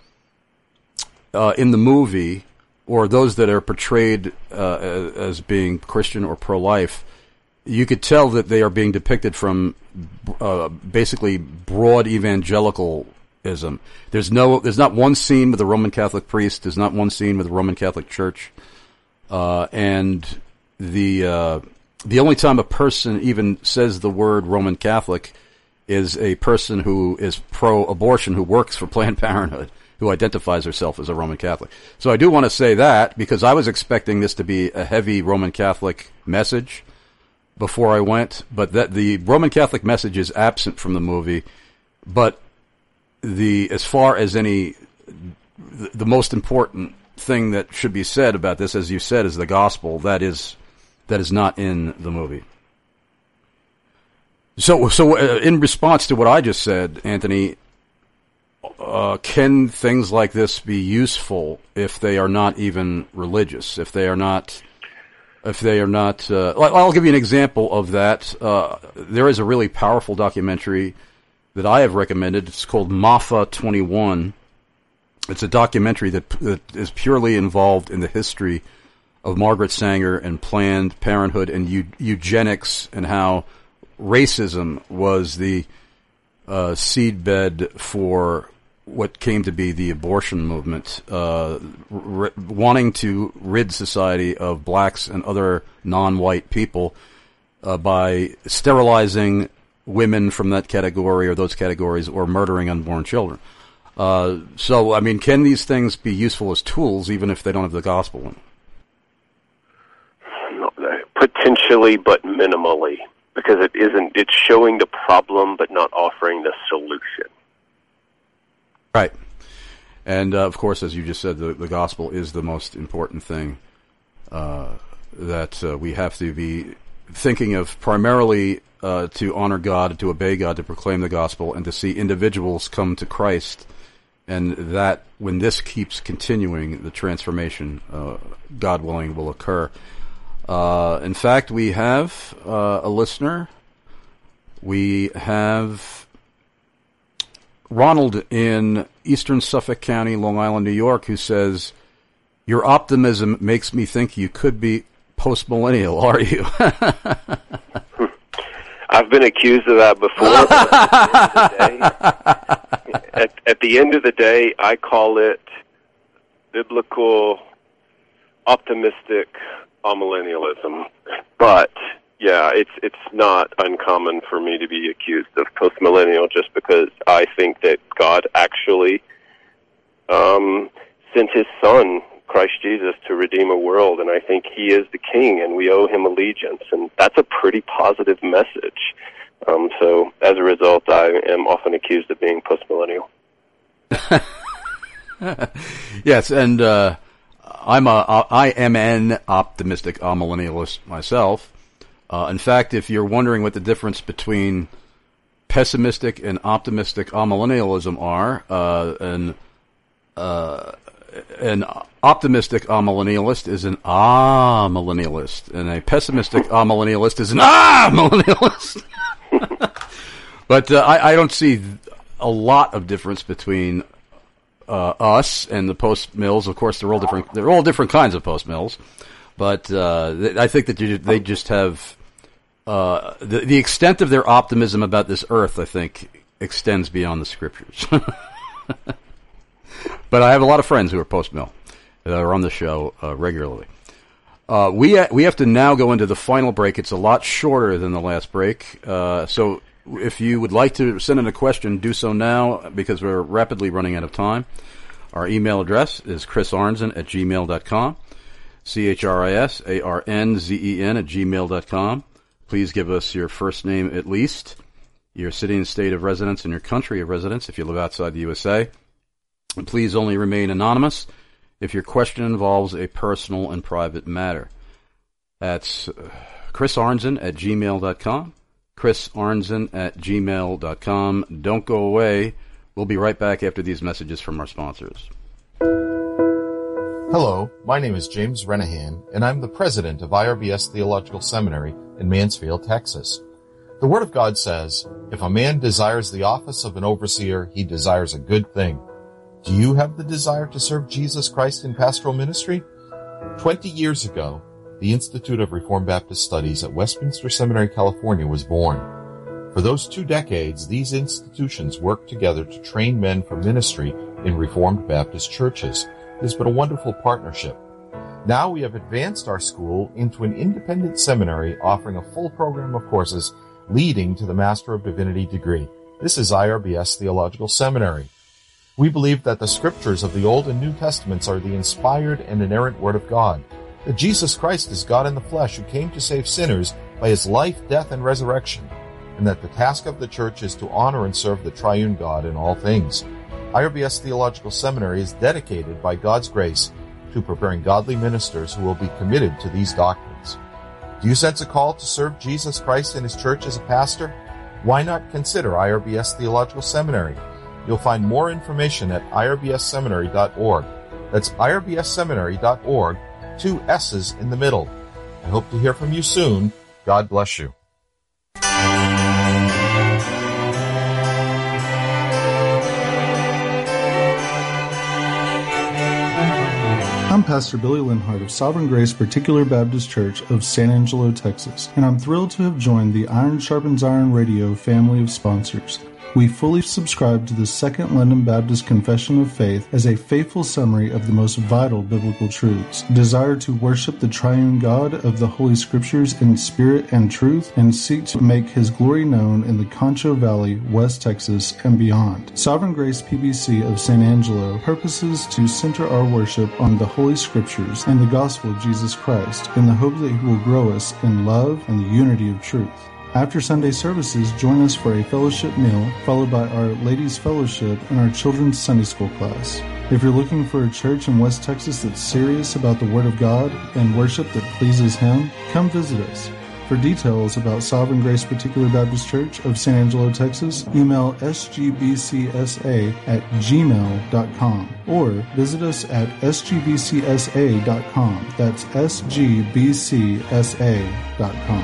uh, in the movie, or those that are portrayed uh, as being Christian or pro-life, you could tell that they are being depicted from uh, basically broad evangelicalism. There's no, there's not one scene with a Roman Catholic priest. There's not one scene with a Roman Catholic church, uh, and the uh, the only time a person even says the word Roman Catholic is a person who is pro-abortion, who works for Planned Parenthood, who identifies herself as a Roman Catholic. So I do want to say that, because I was expecting this to be a heavy Roman Catholic message before I went, but that the Roman Catholic message is absent from the movie. But the as far as any, the, the most important thing that should be said about this, as you said, is the gospel. That is that is not in the movie. So, so uh, in response to what I just said, Anthony, uh, can things like this be useful if they are not even religious? If they are not, if they are not, uh, I'll give you an example of that. Uh, there is a really powerful documentary that I have recommended. It's called Mafa twenty-one. It's a documentary that, that is purely involved in the history of Margaret Sanger and Planned Parenthood and eu- eugenics, and how racism was the uh, seedbed for what came to be the abortion movement, uh, r- wanting to rid society of blacks and other non-white people uh, by sterilizing women from that category or those categories, or murdering unborn children. Uh, so, I mean, can these things be useful as tools, even if they don't have the gospel in them? Potentially, but minimally, because it isn't. It's showing the problem, but not offering the solution. Right, and uh, of course, as you just said, the, the gospel is the most important thing uh, that uh, we have to be thinking of, primarily uh, to honor God, to obey God, to proclaim the gospel, and to see individuals come to Christ. And that, when this keeps continuing, the transformation, uh, God willing, will occur. Uh, in fact, we have uh, a listener. We have Ronald in eastern Suffolk County, Long Island, New York, who says, "Your optimism makes me think you could be post-millennial, are you?" I've been accused of that before. But at, at the end of the day, I call it biblical, optimistic amillennialism. But yeah, it's it's not uncommon for me to be accused of postmillennial, just because I think that God actually um, sent his son, Christ Jesus, to redeem a world, and I think he is the king, and we owe him allegiance, and that's a pretty positive message. Um, so, as a result, I am often accused of being postmillennial. Yes, and uh, I'm a I am an optimistic amillennialist myself. Uh, in fact, if you're wondering what the difference between pessimistic and optimistic amillennialism are, uh, an uh, an optimistic amillennialist is an ah-millennialist, and a pessimistic amillennialist is an ah-millennialist. But uh, I, I don't see a lot of difference between uh, us and the post-mills. Of course, they're all different. They're all different kinds of post-mills, but uh, I think that you, they just have uh, the, the extent of their optimism about this earth. I think extends beyond the scriptures. But I have a lot of friends who are post-mill that are on the show uh, regularly. Uh, we ha- we have to now go into the final break. It's a lot shorter than the last break. Uh, so if you would like to send in a question, do so now because we're rapidly running out of time. Our email address is chris arnzen at gmail dot com, C H R I S A R N Z E N at gmail dot com. Please give us your first name at least, your city and state of residence, and your country of residence if you live outside the U S A. And please only remain anonymous if your question involves a personal and private matter. That's chris arnzen at gmail dot com, chris arnzen at gmail dot com. Don't go away. We'll be right back after these messages from our sponsors. Hello, my name is James Renahan, and I'm the president of I R B S Theological Seminary in Mansfield, Texas. The Word of God says, if a man desires the office of an overseer, he desires a good thing. Do you have the desire to serve Jesus Christ in pastoral ministry? Twenty years ago, the Institute of Reformed Baptist Studies at Westminster Seminary, California was born. For those two decades, these institutions worked together to train men for ministry in Reformed Baptist churches. It has been a wonderful partnership. Now we have advanced our school into an independent seminary offering a full program of courses leading to the Master of Divinity degree. This is I R B S Theological Seminary. We believe that the scriptures of the Old and New Testaments are the inspired and inerrant Word of God, that Jesus Christ is God in the flesh who came to save sinners by his life, death, and resurrection, and that the task of the church is to honor and serve the triune God in all things. I R B S Theological Seminary is dedicated by God's grace to preparing godly ministers who will be committed to these doctrines. Do you sense a call to serve Jesus Christ in his church as a pastor? Why not consider I R B S Theological Seminary? You'll find more information at I R B S seminary dot org. That's I R B S seminary dot org, two S's in the middle. I hope to hear from you soon. God bless you. I'm Pastor Billy Linhart of Sovereign Grace Particular Baptist Church of San Angelo, Texas, and I'm thrilled to have joined the Iron Sharpens Iron Radio family of sponsors. We fully subscribe to the Second London Baptist Confession of Faith as a faithful summary of the most vital biblical truths, desire to worship the triune God of the Holy Scriptures in spirit and truth, and seek to make His glory known in the Concho Valley, West Texas, and beyond. Sovereign Grace P B C of San Angelo purposes to center our worship on the Holy Scriptures and the gospel of Jesus Christ in the hope that He will grow us in love and the unity of truth. After Sunday services, join us for a fellowship meal, followed by our Ladies' Fellowship and our Children's Sunday School class. If you're looking for a church in West Texas that's serious about the Word of God and worship that pleases Him, come visit us. For details about Sovereign Grace Particular Baptist Church of San Angelo, Texas, email s g b c s a at gmail dot com or visit us at s g b c s a dot com. That's s g b c s a dot com.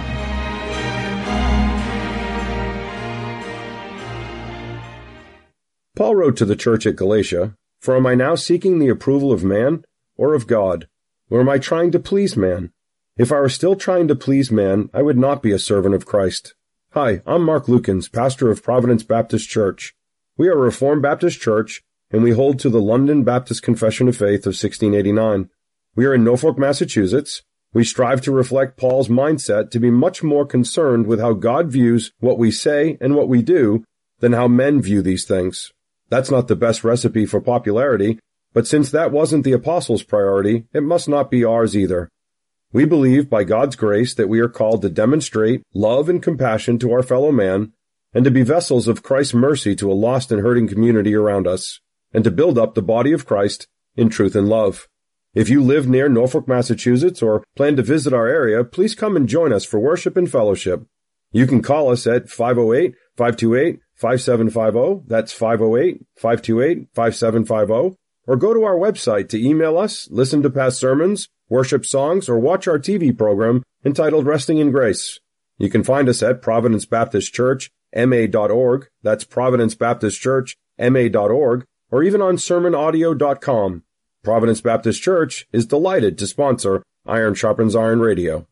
Paul wrote to the church at Galatia, For am I now seeking the approval of man or of God? Or am I trying to please man? If I were still trying to please man, I would not be a servant of Christ. Hi, I'm Mark Lukens, pastor of Providence Baptist Church. We are a Reformed Baptist church, and we hold to the London Baptist Confession of Faith of sixteen eighty-nine. We are in Norfolk, Massachusetts. We strive to reflect Paul's mindset to be much more concerned with how God views what we say and what we do than how men view these things. That's not the best recipe for popularity, But since that wasn't the apostles' priority, it must not be ours either. We believe by God's grace that we are called to demonstrate love and compassion to our fellow man, and to be vessels of Christ's mercy to a lost and hurting community around us, and to build up the body of Christ in truth and love. If you live near Norfolk, Massachusetts, or plan to visit our area, please come and join us for worship and fellowship. You can call us at five oh eight, five two eight, five seven five zero, that's five oh eight, five two eight, five seven five zero, or go to our website to email us, listen to past sermons, worship songs, or watch our T V program entitled Resting in Grace. You can find us at Providence Baptist Church, M A dot org, that's Providence Baptist Church, M A dot org, or even on sermon audio dot com. Providence Baptist Church is delighted to sponsor Iron Sharpens Iron Radio.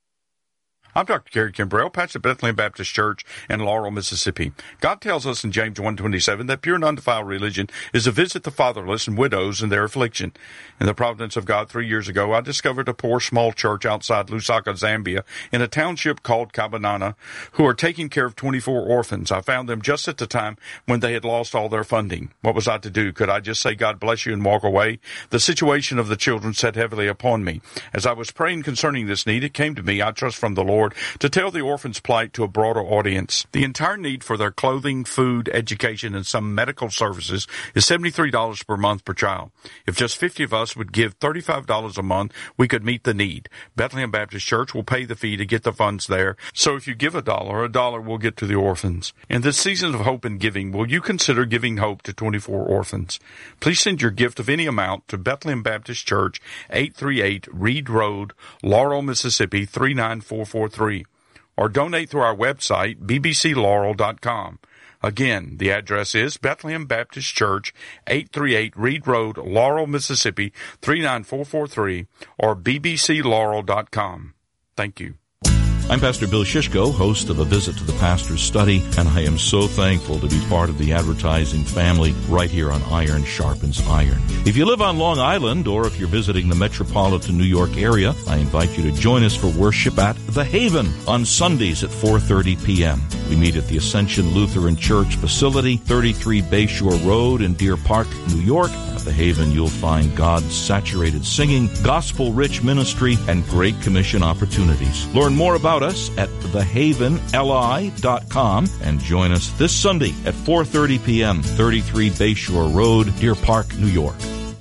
I'm Doctor Gary Kimbrell, pastor of Bethlehem Baptist Church in Laurel, Mississippi. God tells us in James one twenty-seven that pure and undefiled religion is to visit the fatherless and widows in their affliction. In the providence of God, three years ago, I discovered a poor small church outside Lusaka, Zambia, in a township called Kabanana, who are taking care of twenty-four orphans. I found them just at the time when they had lost all their funding. What was I to do? Could I just say, God bless you, and walk away? The situation of the children sat heavily upon me. As I was praying concerning this need, it came to me, I trust from the Lord, to tell the orphans' plight to a broader audience. The entire need for their clothing, food, education, and some medical services is seventy-three dollars per month per child. If just fifty of us would give thirty-five dollars a month, we could meet the need. Bethlehem Baptist Church will pay the fee to get the funds there, so if you give a dollar, a dollar will get to the orphans. In this season of hope and giving, will you consider giving hope to twenty-four orphans? Please send your gift of any amount to Bethlehem Baptist Church, eight thirty-eight Reed Road, Laurel, Mississippi, three nine four four three. Or donate through our website, b b c laurel dot com. Again, the address is Bethlehem Baptist Church, eight thirty-eight Reed Road, Laurel, Mississippi, three nine four four three, or b b c laurel dot com. Thank you. I'm Pastor Bill Shishko, host of A Visit to the Pastor's Study, and I am so thankful to be part of the advertising family right here on Iron Sharpens Iron. If you live on Long Island, or if you're visiting the metropolitan New York area, I invite you to join us for worship at The Haven on Sundays at four thirty p.m. We meet at the Ascension Lutheran Church facility, thirty-three Bayshore Road in Deer Park, New York. At The Haven, you'll find God-saturated singing, gospel-rich ministry, and Great Commission opportunities. Learn more about us at the haven l i dot com and join us this Sunday at four thirty p.m., thirty-three Bayshore Road, Deer Park, New York.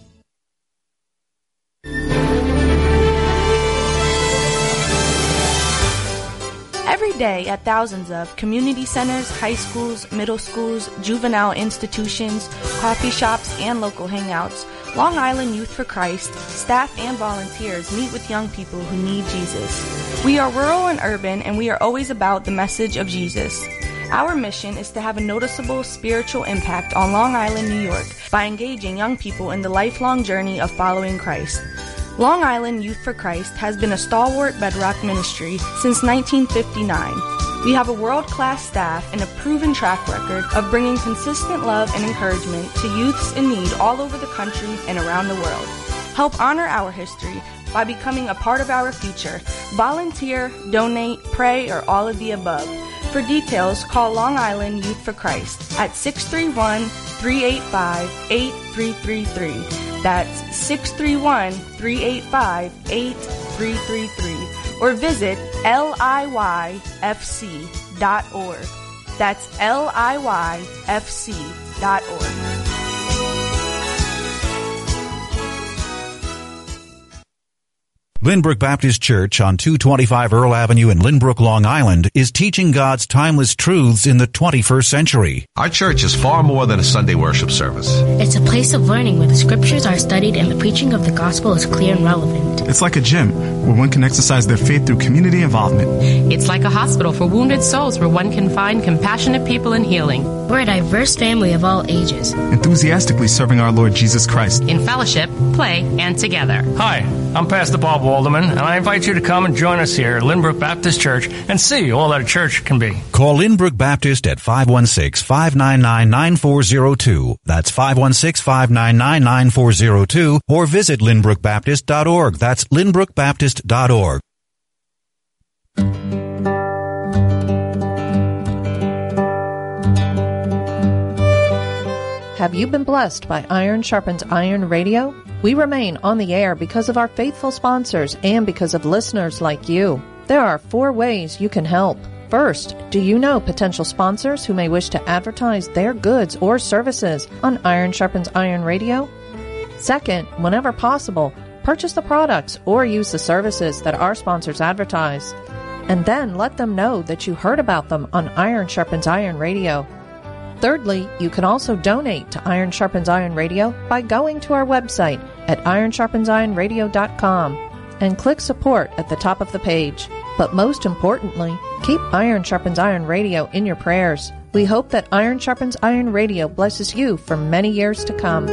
Every day at thousands of community centers, high schools, middle schools, juvenile institutions, coffee shops, and local hangouts, Long Island Youth for Christ, staff and volunteers meet with young people who need Jesus. We are rural and urban, and we are always about the message of Jesus. Our mission is to have a noticeable spiritual impact on Long Island, New York, by engaging young people in the lifelong journey of following Christ. Long Island Youth for Christ has been a stalwart bedrock ministry since nineteen fifty-nine. We have a world-class staff and a proven track record of bringing consistent love and encouragement to youths in need all over the country and around the world. Help honor our history by becoming a part of our future. Volunteer, donate, pray, or all of the above. For details, call Long Island Youth for Christ at six three one, three eight five, eight three three three. That's six three one, three eight five, eight three three three. Or visit L I Y F C dot org. That's L I Y F C dot org. Lynbrook Baptist Church on two twenty-five Earl Avenue in Lynbrook, Long Island is teaching God's timeless truths in the twenty-first century. Our church is far more than a Sunday worship service. It's a place of learning where the scriptures are studied and the preaching of the gospel is clear and relevant. It's like a gym where one can exercise their faith through community involvement. It's like a hospital for wounded souls where one can find compassionate people and healing. We're a diverse family of all ages, enthusiastically serving our Lord Jesus Christ in fellowship, play, and together. Hi, I'm Pastor Bob Walderman, and I invite you to come and join us here at Lynbrook Baptist Church and see all that a church can be. Call Lynbrook Baptist at five one six, five nine nine, nine four zero two. That's five one six, five nine nine, nine four zero two. Or visit lynbrook baptist dot org. That's lynbrook baptist dot org. have you been blessed by Iron Sharpens Iron Radio? We remain on the air because of our faithful sponsors and because of listeners like you. There are four ways you can help. First, do you know potential sponsors who may wish to advertise their goods or services on Iron Sharpens Iron Radio? Second, whenever possible, purchase the products or use the services that our sponsors advertise. And then let them know that you heard about them on Iron Sharpens Iron Radio. Thirdly, you can also donate to Iron Sharpens Iron Radio by going to our website at iron sharpens iron radio dot com and click support at the top of the page. But most importantly, keep Iron Sharpens Iron Radio in your prayers. We hope that Iron Sharpens Iron Radio blesses you for many years to come.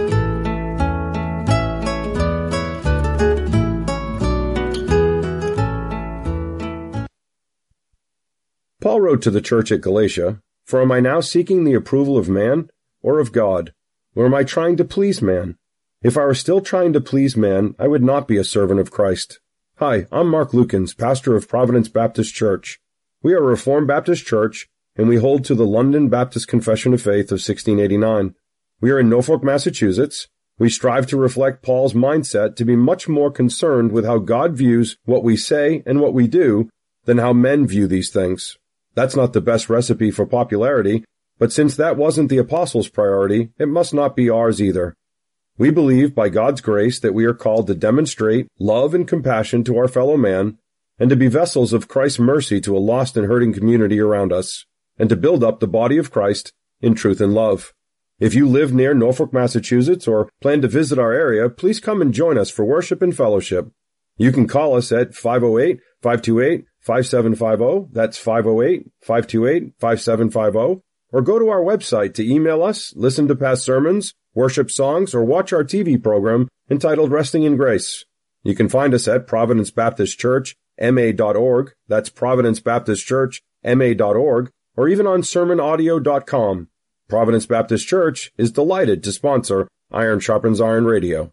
Paul wrote to the church at Galatia, "For am I now seeking the approval of man or of God? Or am I trying to please man? If I were still trying to please man, I would not be a servant of Christ." Hi, I'm Mark Lukens, pastor of Providence Baptist Church. We are a Reformed Baptist church, and we hold to the London Baptist Confession of Faith of sixteen eighty-nine. We are in Norfolk, Massachusetts. We strive to reflect Paul's mindset to be much more concerned with how God views what we say and what we do than how men view these things. That's not the best recipe for popularity, but since that wasn't the apostles' priority, it must not be ours either. We believe, by God's grace, that we are called to demonstrate love and compassion to our fellow man, and to be vessels of Christ's mercy to a lost and hurting community around us, and to build up the body of Christ in truth and love. If you live near Norfolk, Massachusetts, or plan to visit our area, please come and join us for worship and fellowship. You can call us at five oh eight, five two eight, five seven five zero, that's five oh eight, five two eight, five seven five zero, or go to our website to email us, listen to past sermons, worship songs, or watch our T V program entitled Resting in Grace. You can find us at Providence Baptist Church, M A dot org, that's Providence Baptist Church, M A dot org, or even on sermon audio dot com. Providence Baptist Church is delighted to sponsor Iron Sharpens Iron Radio.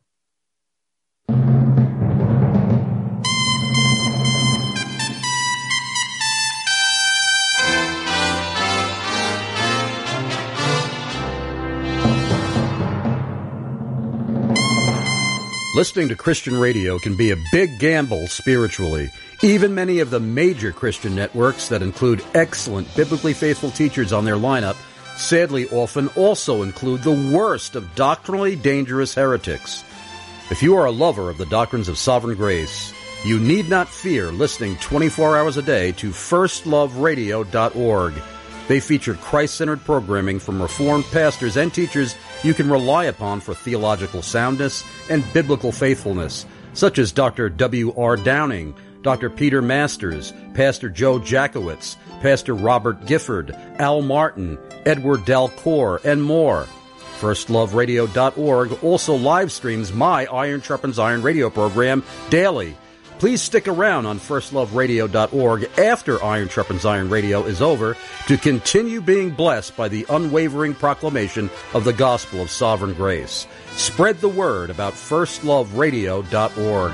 Listening to Christian radio can be a big gamble spiritually. Even many of the major Christian networks that include excellent biblically faithful teachers on their lineup sadly often also include the worst of doctrinally dangerous heretics. If you are a lover of the doctrines of sovereign grace, you need not fear listening twenty-four hours a day to first love radio dot org. They feature Christ-centered programming from Reformed pastors and teachers you can rely upon for theological soundness and biblical faithfulness, such as Doctor W R Downing, Doctor Peter Masters, Pastor Joe Jackowitz, Pastor Robert Gifford, Al Martin, Edward Del Cor, and more. first love radio dot org also live streams my Iron Sharpens Iron radio program daily. Please stick around on first love radio dot org after Iron Sharpens Iron Radio is over to continue being blessed by the unwavering proclamation of the gospel of sovereign grace. Spread the word about first love radio dot org.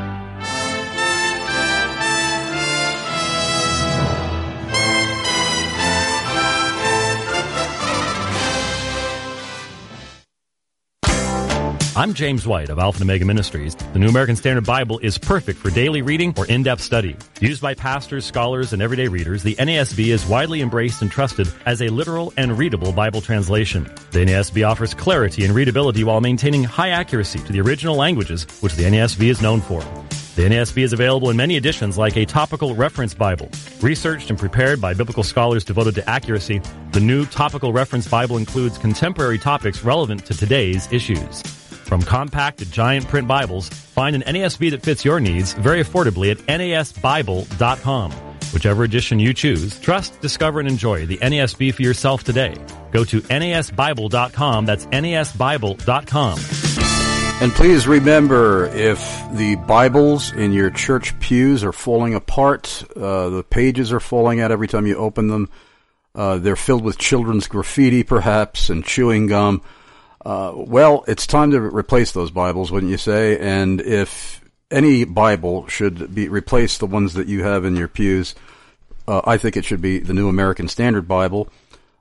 I'm James White of Alpha and Omega Ministries. The New American Standard Bible is perfect for daily reading or in-depth study. Used by pastors, scholars, and everyday readers, the N A S B is widely embraced and trusted as a literal and readable Bible translation. The N A S B offers clarity and readability while maintaining high accuracy to the original languages, which the N A S B is known for. The N A S B is available in many editions like a topical reference Bible. Researched and prepared by biblical scholars devoted to accuracy, the new topical reference Bible includes contemporary topics relevant to today's issues. From compact to giant print Bibles, find an N A S B that fits your needs very affordably at N A S Bible dot com. Whichever edition you choose, trust, discover, and enjoy the N A S B for yourself today. Go to N A S Bible dot com. That's N A S Bible dot com. And please remember, if the Bibles in your church pews are falling apart, uh, the pages are falling out every time you open them, uh, they're filled with children's graffiti perhaps and chewing gum, Uh, well, it's time to replace those Bibles, wouldn't you say? And if any Bible should be replace the ones that you have in your pews, uh, I think it should be the New American Standard Bible.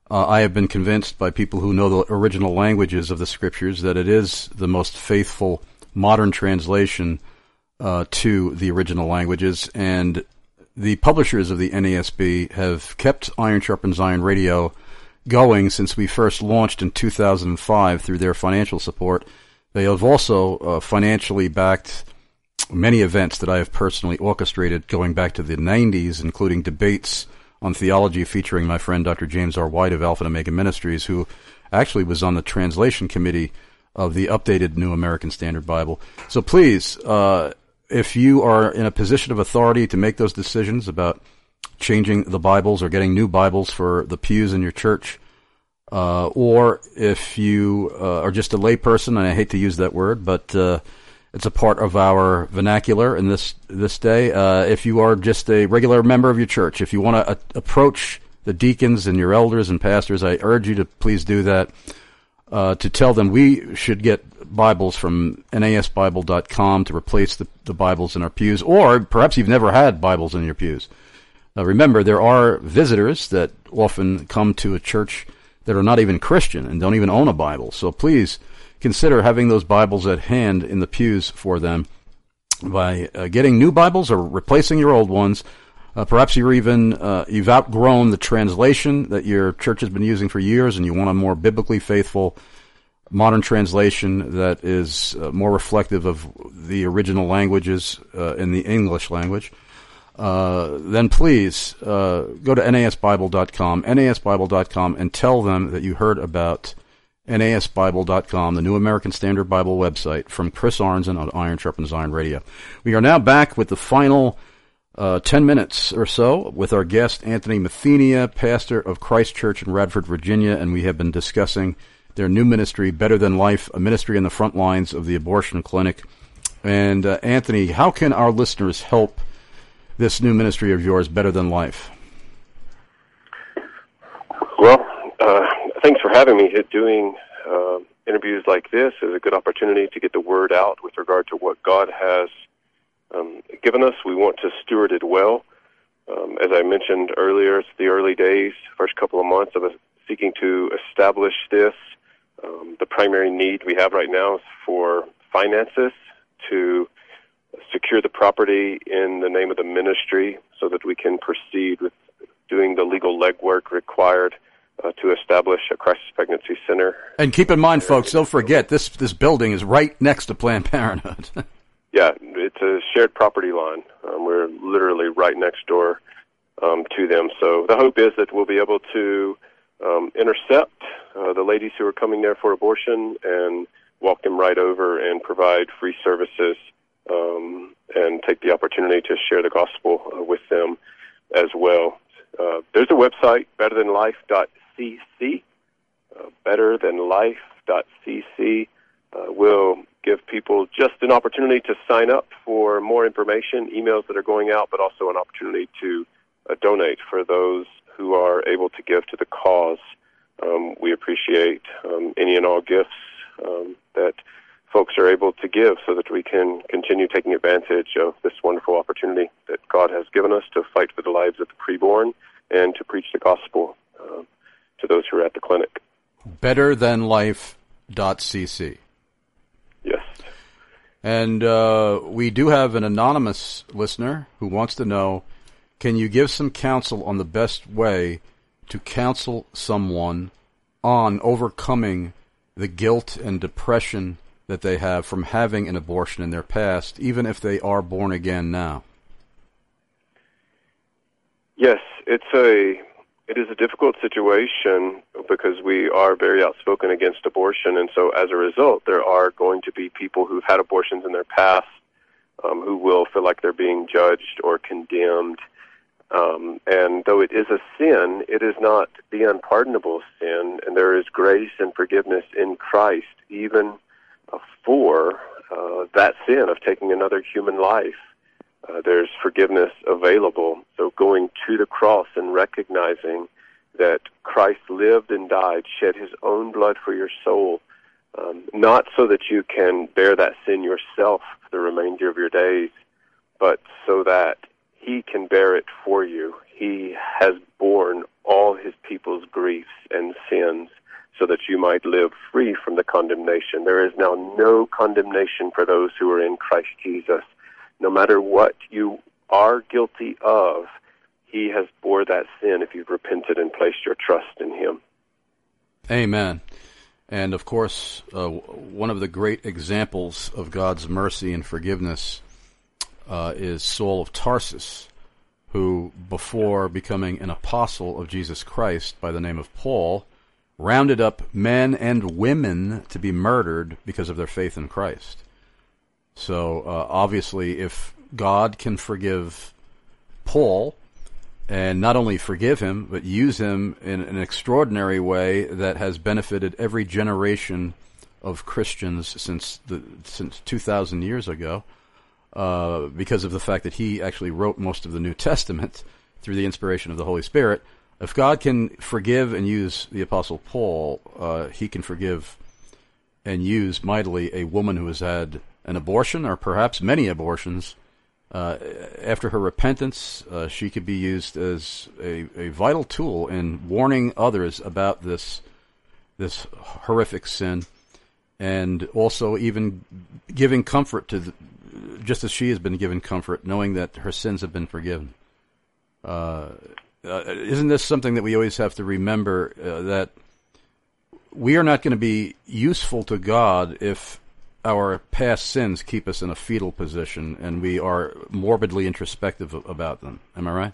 Uh, I have been convinced by people who know the original languages of the Scriptures that it is the most faithful modern translation uh, to the original languages, and the publishers of the N A S B have kept Iron Sharpens Iron Radio going since we first launched in two thousand five through their financial support. They have also uh, financially backed many events that I have personally orchestrated going back to the nineties, including debates on theology featuring my friend Doctor James R. White of Alpha and Omega Ministries, who actually was on the translation committee of the updated New American Standard Bible. So please, uh, if you are in a position of authority to make those decisions about changing the Bibles or getting new Bibles for the pews in your church, uh, or if you uh, are just a layperson, and I hate to use that word, but uh, it's a part of our vernacular in this this day. Uh, if you are just a regular member of your church, if you want to a- approach the deacons and your elders and pastors, I urge you to please do that, uh, to tell them we should get Bibles from N A S Bible dot com to replace the, the Bibles in our pews, or perhaps you've never had Bibles in your pews. Uh, remember, there are visitors that often come to a church that are not even Christian and don't even own a Bible. So please consider having those Bibles at hand in the pews for them by uh, getting new Bibles or replacing your old ones. Uh, perhaps you're even uh, you've outgrown the translation that your church has been using for years, and you want a more biblically faithful modern translation that is uh, more reflective of the original languages uh, in the English language. Uh, then please uh, go to N A S Bible dot com, N A S Bible dot com, and tell them that you heard about N A S Bible dot com, the New American Standard Bible website, from Chris Arnzen on Iron Sharpens Iron Radio. We are now back with the final uh, ten minutes or so with our guest, Anthony Mathenia, pastor of Christ Church in Radford, Virginia, and we have been discussing their new ministry, Better Than Life, a ministry on the front lines of the abortion clinic. And uh, Anthony, how can our listeners help this new ministry of yours, Better Than Life? Well, uh, thanks for having me. Doing uh, interviews like this is a good opportunity to get the word out with regard to what God has um, given us. We want to steward it well. Um, as I mentioned earlier, it's the early days, first couple of months of us seeking to establish this. Um, the primary need we have right now is for finances to secure the property in the name of the ministry so that we can proceed with doing the legal legwork required uh, to establish a crisis pregnancy center. And keep in mind, folks, don't forget, this this building is right next to Planned Parenthood. Yeah, it's a shared property line. Um, we're literally right next door um, to them. So the hope is that we'll be able to um, intercept uh, the ladies who are coming there for abortion and walk them right over and provide free services Um, and take the opportunity to share the gospel uh, with them as well. Uh, there's a website, better than life dot c c. Uh, better than life dot c c uh, will give people just an opportunity to sign up for more information, emails that are going out, but also an opportunity to uh, donate for those who are able to give to the cause. Um, we appreciate um, any and all gifts um, that folks are able to give so that we can continue taking advantage of this wonderful opportunity that God has given us to fight for the lives of the preborn and to preach the gospel uh, to those who are at the clinic. better than life dot c c. Yes. And uh, we do have an anonymous listener who wants to know, can you give some counsel on the best way to counsel someone on overcoming the guilt and depression that they have from having an abortion in their past, even if they are born again now? Yes, it's a it is a difficult situation because we are very outspoken against abortion, and so as a result, there are going to be people who've had abortions in their past um, who will feel like they're being judged or condemned. Um, and though it is a sin, it is not the unpardonable sin, and there is grace and forgiveness in Christ, even for uh, that sin of taking another human life. Uh, there's forgiveness available. So going to the cross and recognizing that Christ lived and died, shed his own blood for your soul, um, not so that you can bear that sin yourself for the remainder of your days, but so that he can bear it for you. he has borne all his people's griefs and sins so that you might live free from the condemnation. There is now no condemnation for those who are in Christ Jesus. No matter what you are guilty of, he has bore that sin if you've repented and placed your trust in him. Amen. And, of course, uh, one of the great examples of God's mercy and forgiveness uh, is Saul of Tarsus, who, before becoming an apostle of Jesus Christ by the name of Paul, rounded up men and women to be murdered because of their faith in Christ. So, uh, obviously, if God can forgive Paul, and not only forgive him, but use him in an extraordinary way that has benefited every generation of Christians since the since two thousand years ago, uh, because of the fact that he actually wrote most of the New Testament through the inspiration of the Holy Spirit. If God can forgive and use the Apostle Paul, uh, he can forgive and use mightily a woman who has had an abortion, or perhaps many abortions. Uh, after her repentance, uh, she could be used as a, a vital tool in warning others about this this horrific sin, and also even giving comfort to, the, just as she has been given comfort, knowing that her sins have been forgiven. Uh, uh, isn't this something that we always have to remember, uh, that we are not going to be useful to God if our past sins keep us in a fetal position and we are morbidly introspective about them. Am I right?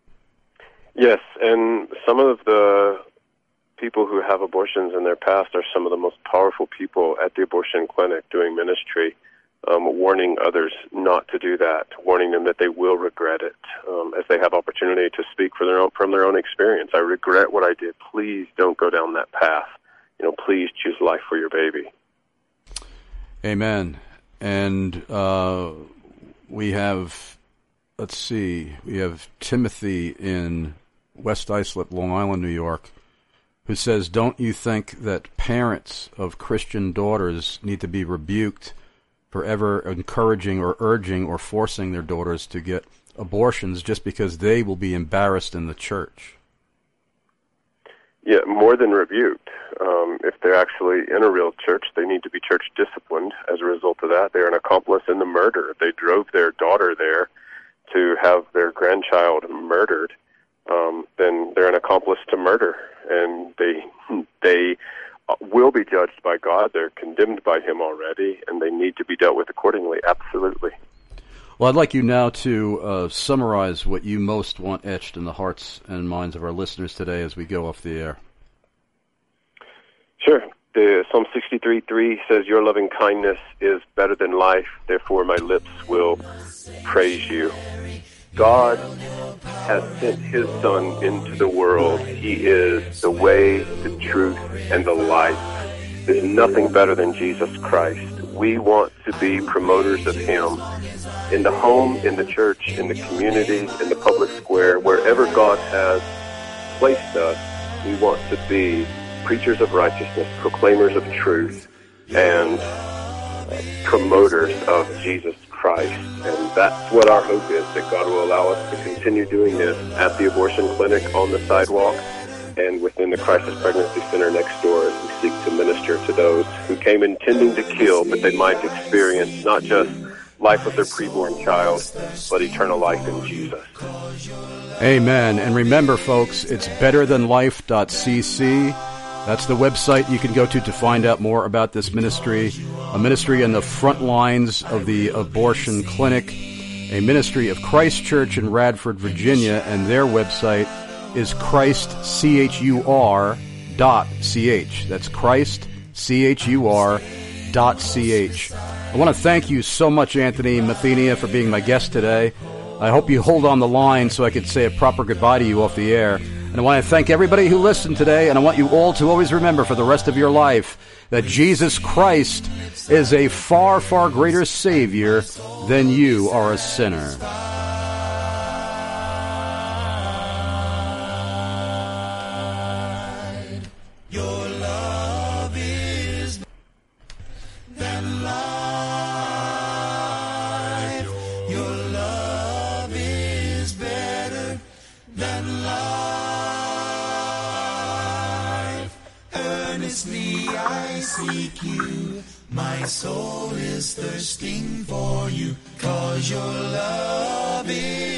Yes, and some of the people who have abortions in their past are some of the most powerful people at the abortion clinic doing ministry, um, warning others not to do that, warning them that they will regret it um, as they have opportunity to speak for their own, from their own experience. I regret what I did. Please don't go down that path. You know, please choose life for your baby. Amen. And uh, we have, let's see, we have Timothy in West Islip, Long Island, New York, who says, don't you think that parents of Christian daughters need to be rebuked for ever encouraging or urging or forcing their daughters to get abortions just because they will be embarrassed in the church? Yeah, more than rebuked. Um, if they're actually in a real church, they need to be church disciplined. As a result of that, they're an accomplice in the murder. If they drove their daughter there to have their grandchild murdered, um, then they're an accomplice to murder, and they they will be judged by God. They're condemned by him already, and they need to be dealt with accordingly. Absolutely. Well, I'd like you now to uh, summarize what you most want etched in the hearts and minds of our listeners today as we go off the air. Sure. The Psalm sixty-three three says, your loving kindness is better than life, therefore my lips will praise you. God has sent his Son into the world. He is the way, the truth, and the life. There's nothing better than Jesus Christ. We want to be promoters of him in the home, in the church, in the community, in the public square, wherever God has placed us. We want to be preachers of righteousness, proclaimers of truth, and uh, promoters of Jesus Christ. And that's what our hope is, that God will allow us to continue doing this at the abortion clinic, on the sidewalk, and within the Crisis Pregnancy Center next door, as we seek to minister to those who came intending to kill, but they might experience not just life with their preborn child, but eternal life in Jesus. Amen. And remember, folks, it's better than life dot c c. That's the website you can go to to find out more about this ministry, a ministry on the front lines of the abortion clinic, a ministry of Christ Church in Radford, Virginia, and their website is Christ, C H U R, dot C H. That's Christ, C H U R, dot C H. I want to thank you so much, Anthony Mathenia, for being my guest today. I hope you hold on the line so I could say a proper goodbye to you off the air. And I want to thank everybody who listened today, and I want you all to always remember for the rest of your life that Jesus Christ is a far, far greater Savior than you are a sinner. Your love is than life. Your love is better than seek you. My soul is thirsting for you, 'cause your love is